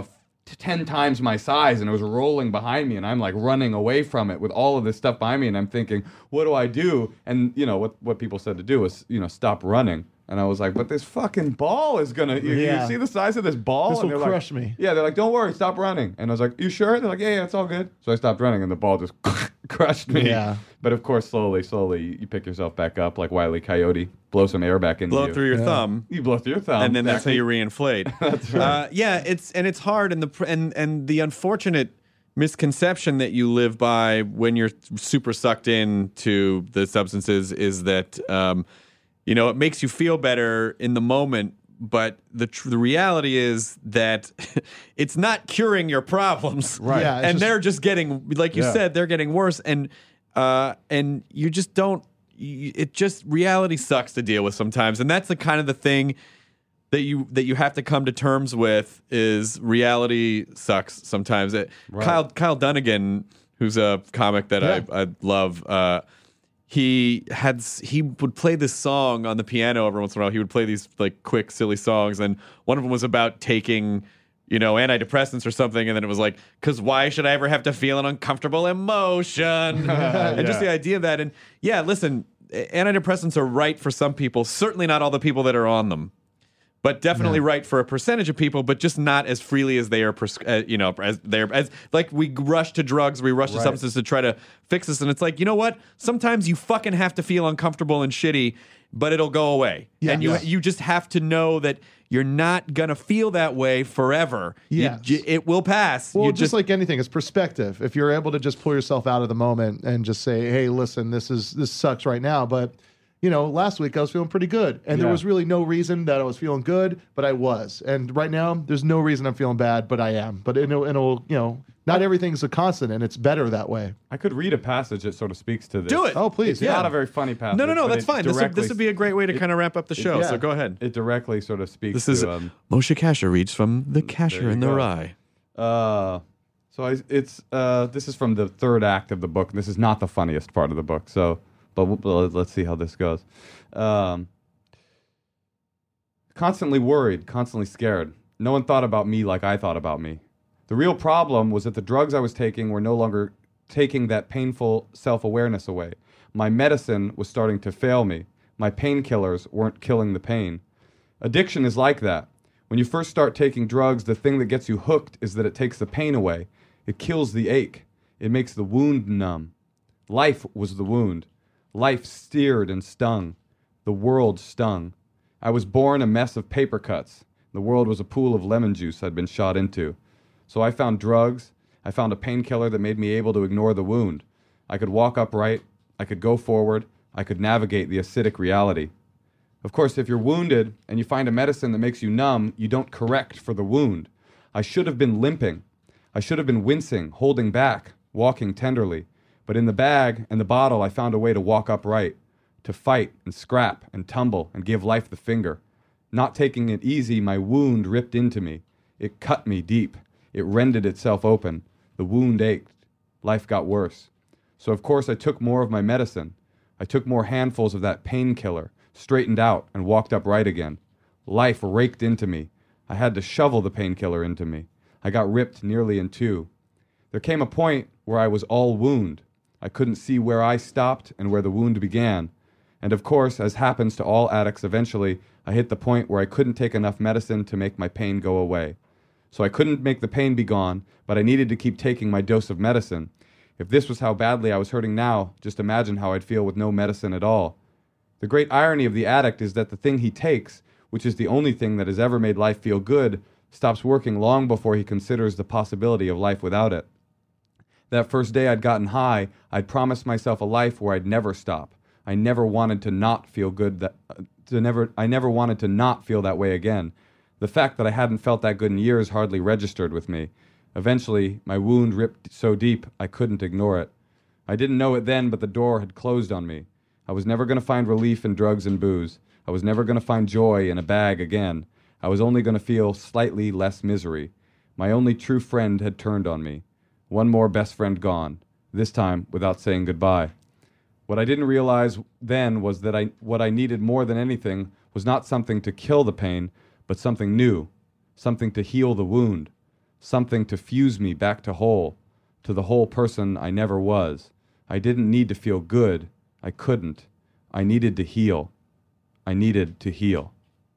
10 times my size, and it was rolling behind me, and I'm like running away from it with all of this stuff behind me, and I'm thinking, what do I do? And what people said to do was, stop running. And I was like, but this fucking ball is gonna, you see the size of this ball? This and will they're crush like, me. Yeah, they're like, don't worry, stop running. And I was like, you sure? They're like, yeah, it's all good. So I stopped running, and the ball just crushed me. Yeah. But of course, slowly, you pick yourself back up like Wile E. Coyote, blow some air back into you. Blow through your thumb. You blow through your thumb. And then that's how you reinflate. That's right. It's hard, and the unfortunate misconception that you live by when you're super sucked into the substances is that it makes you feel better in the moment, but the reality is that it's not curing your problems, Right? Yeah, and they're just getting, like you said, they're getting worse, and you just don't. It just, reality sucks to deal with sometimes, and that's the kind of the thing that you have to come to terms with, is reality sucks sometimes. Right. Kyle Dunnigan, who's a comic that I love, he would play this song on the piano every once in a while. He would play these like quick, silly songs, and one of them was about taking antidepressants or something, and then it was like, because why should I ever have to feel an uncomfortable emotion? And just the idea of that. And yeah, listen, antidepressants are right for some people, certainly not all the people that are on them, but definitely right for a percentage of people, but just not as freely as they are, as like we rush to drugs, we rush to substances to try to fix this. And it's like, you know what? Sometimes you fucking have to feel uncomfortable and shitty, but it'll go away. Yeah. And you just have to know that you're not going to feel that way forever. Yes. It will pass. Well, You just like anything, it's perspective. If you're able to just pull yourself out of the moment and just say, hey, listen, this sucks right now, but last week I was feeling pretty good, and there was really no reason that I was feeling good, but I was. And right now, there's no reason I'm feeling bad, but I am. But it'll not everything's a constant, and it's better that way. I could read a passage that sort of speaks to this. Do it. Oh, please. It's not a very funny passage. No, but that's it fine. This would be a great way to kind of wrap up the show. yeah. So go ahead. It directly sort of speaks This is to... Moshe Kasher reads from The Kasher you in the go. Rye. This is from the third act of the book. This is not the funniest part of the book. But let's see how this goes. Constantly worried, constantly scared. No one thought about me like I thought about me. The real problem was that the drugs I was taking were no longer taking that painful self-awareness away. My medicine was starting to fail me. My painkillers weren't killing the pain. Addiction is like that. When you first start taking drugs, the thing that gets you hooked is that it takes the pain away. It kills the ache. It makes the wound numb. Life was the wound. Life steered and stung. The world stung. I was born a mess of paper cuts. The world was a pool of lemon juice I'd been shot into. So I found drugs. I found a painkiller that made me able to ignore the wound. I could walk upright. I could go forward. I could navigate the acidic reality. Of course, if you're wounded and you find a medicine that makes you numb, you don't correct for the wound. I should have been limping. I should have been wincing, holding back, walking tenderly. But in the bag and the bottle, I found a way to walk upright, to fight and scrap and tumble and give life the finger. Not taking it easy, my wound ripped into me. It cut me deep. It rended itself open. The wound ached. Life got worse. So of course I took more of my medicine. I took more handfuls of that painkiller, straightened out, and walked upright again. Life raked into me. I had to shovel the painkiller into me. I got ripped nearly in two. There came a point where I was all wound. I couldn't see where I stopped and where the wound began. And of course, as happens to all addicts eventually, I hit the point where I couldn't take enough medicine to make my pain go away. So I couldn't make the pain be gone, but I needed to keep taking my dose of medicine. If this was how badly I was hurting now, just imagine how I'd feel with no medicine at all. The great irony of the addict is that the thing he takes, which is the only thing that has ever made life feel good, stops working long before he considers the possibility of life without it. That first day I'd gotten high, I'd promised myself a life where I'd never stop. I never wanted to not feel good. I never wanted to not feel that way again. The fact that I hadn't felt that good in years hardly registered with me. Eventually, my wound ripped so deep I couldn't ignore it. I didn't know it then, but the door had closed on me. I was never going to find relief in drugs and booze. I was never going to find joy in a bag again. I was only going to feel slightly less misery. My only true friend had turned on me. One more best friend gone, this time without saying goodbye. What I didn't realize then was that what I needed more than anything was not something to kill the pain, but something new, something to heal the wound, something to fuse me back to the whole person I never was. I didn't need to feel good. I couldn't. I needed to heal. I needed to heal.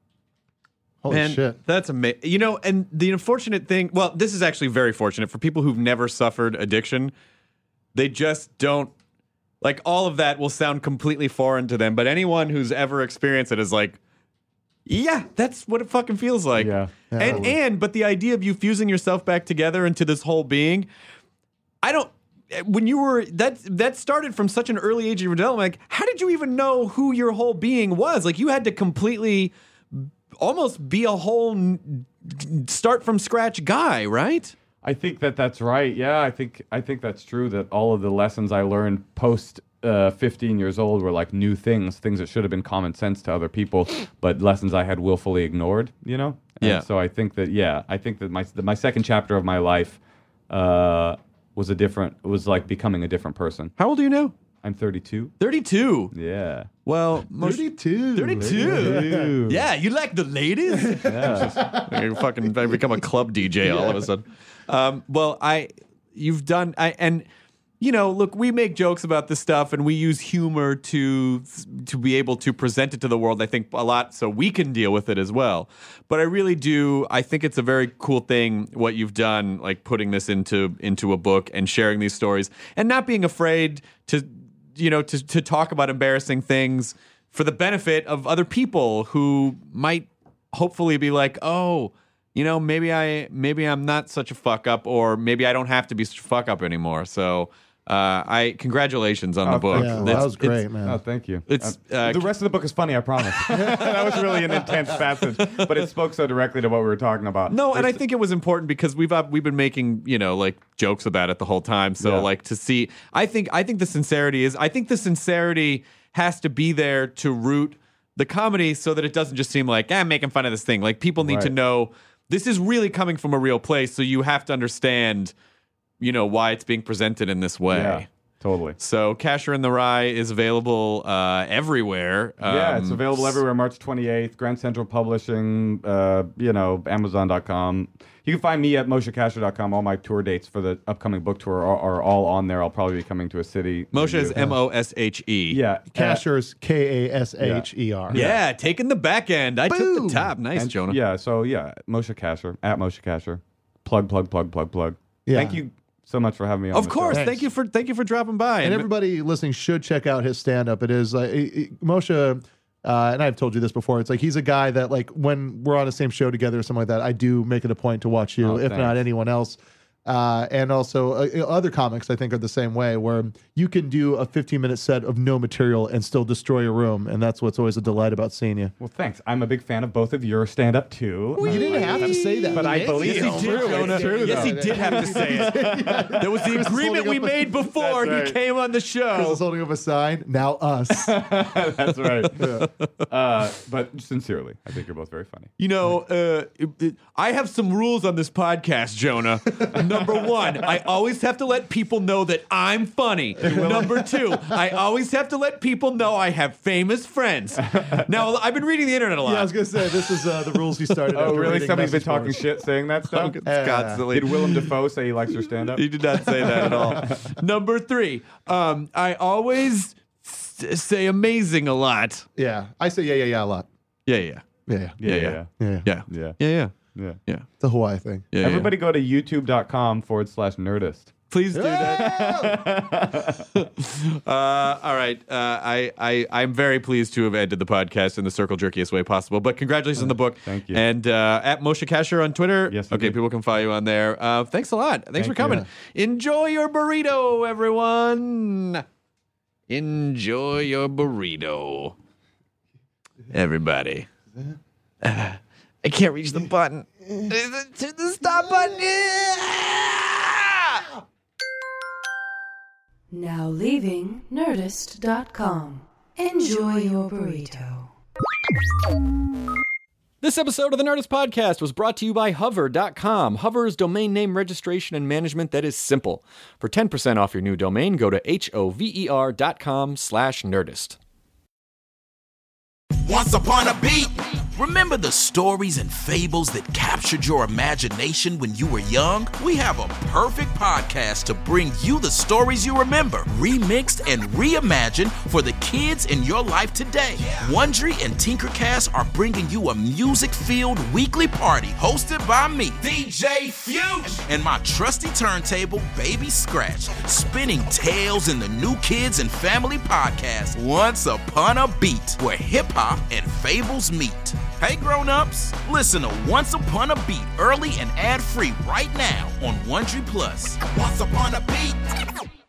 Holy Man, shit. That's amazing. You know, and the unfortunate thing, well, this is actually very fortunate for people who've never suffered addiction. They just don't, like, all of that will sound completely foreign to them. But anyone who's ever experienced it is like, yeah, that's what it fucking feels like. Yeah. But the idea of you fusing yourself back together into this whole being, when you were, that started from such an early age of your development. Like, how did you even know who your whole being was? Like, you had to completely almost be a whole start from scratch guy, right? I think that's right. Yeah, I think that's true, that all of the lessons I learned post 15 years old were like new things that should have been common sense to other people, but lessons I had willfully ignored, you know? And yeah. So I think that my second chapter of my life was like becoming a different person. How old are you now? I'm 32. 32. Yeah. Well, 32. 32. Yeah, you like the ladies? Yeah. You fucking become a club DJ all of a sudden. You know, look, we make jokes about this stuff and we use humor to be able to present it to the world, I think, a lot so we can deal with it as well. But I think it's a very cool thing what you've done, like putting this into a book and sharing these stories and not being afraid to talk about embarrassing things for the benefit of other people who might hopefully be like, oh, you know, maybe I'm not such a fuck up, or maybe I don't have to be such a fuck up anymore. So congratulations on the book. Yeah, that was great, man. Oh, thank you. It's the rest of the book is funny, I promise. That was really an intense passage, but it spoke so directly to what we were talking about. No, and I think it was important because we've been making, you know, like jokes about it the whole time. So like to see, I think the sincerity has to be there to root the comedy so that it doesn't just seem like I'm making fun of this thing. Like people need to know this is really coming from a real place. So you have to understand, you know, why it's being presented in this way. Yeah, totally. So Casher in the Rye is available everywhere. It's available everywhere. March 28th, Grand Central Publishing, Amazon.com. You can find me at moshekasher.com. All my tour dates for the upcoming book tour are all on there. I'll probably be coming to a city. Moshe is Moshe. Yeah. Casher's Kasher. Yeah, taking the back end. I took the top. Nice, Jonah. Yeah, so Moshe Kasher, at Moshe Kasher. Plug. Yeah. Thank you so much for having me on. Of the course. show. Thank you for dropping by. And everybody listening should check out his stand-up. It is Moshe and I've told you this before. It's like he's a guy that like when we're on the same show together or something like that, I do make it a point to watch you, if not anyone else. And also other comics, I think, are the same way, where you can do a 15-minute set of no material and still destroy a room, and that's what's always a delight about seeing you. Well, thanks. I'm a big fan of both of your stand-up, too. You didn't have to say that. But I believe Yes, he did, Jonah. Yes, he did have to say it. There was the agreement we made before he came on the show. Chris is holding up a sign. Now us. That's right. But sincerely, I think you're both very funny. You know, I have some rules on this podcast, Jonah. Number one, I always have to let people know that I'm funny. Number two, I always have to let people know I have famous friends. Now, I've been reading the internet a lot. Yeah, I was going to say, this is the rules he started. Oh, after really? reading Somebody's been message talking boards. shit saying that stuff? Constantly. Did Willem Dafoe say he likes your stand-up? He did not say that at all. Number three, I always say amazing a lot. Yeah. I say yeah a lot. Yeah. Yeah. Yeah. It's a Hawaii thing. Yeah, Everybody go to youtube.com/nerdist. Please do that. All right. I'm very pleased to have ended the podcast in the circle jerkiest way possible. But congratulations on the book. Thank you. And at Moshe Kasher on Twitter. Yes, okay, indeed. people can follow you on there. Thanks a lot. Thanks for coming. Enjoy your burrito, everyone. Enjoy your burrito. Everybody. I can't reach the button. The stop button. Now leaving Nerdist.com. Enjoy your burrito. This episode of the Nerdist Podcast was brought to you by Hover.com. Hover is domain name registration and management that is simple. For 10% off your new domain, go to hover.com/Nerdist. Once upon a beat. Remember the stories and fables that captured your imagination when you were young? We have a perfect podcast to bring you the stories you remember, remixed and reimagined for the kids in your life today. Wondery and Tinkercast are bringing you a music-filled weekly party hosted by me, DJ Fuge, and my trusty turntable, Baby Scratch, spinning tales in the new kids and family podcast, Once Upon a Beat, where hip-hop and fables meet. Hey grown-ups, listen to Once Upon a Beat early and ad-free right now on Wondery Plus. Once Upon a Beat.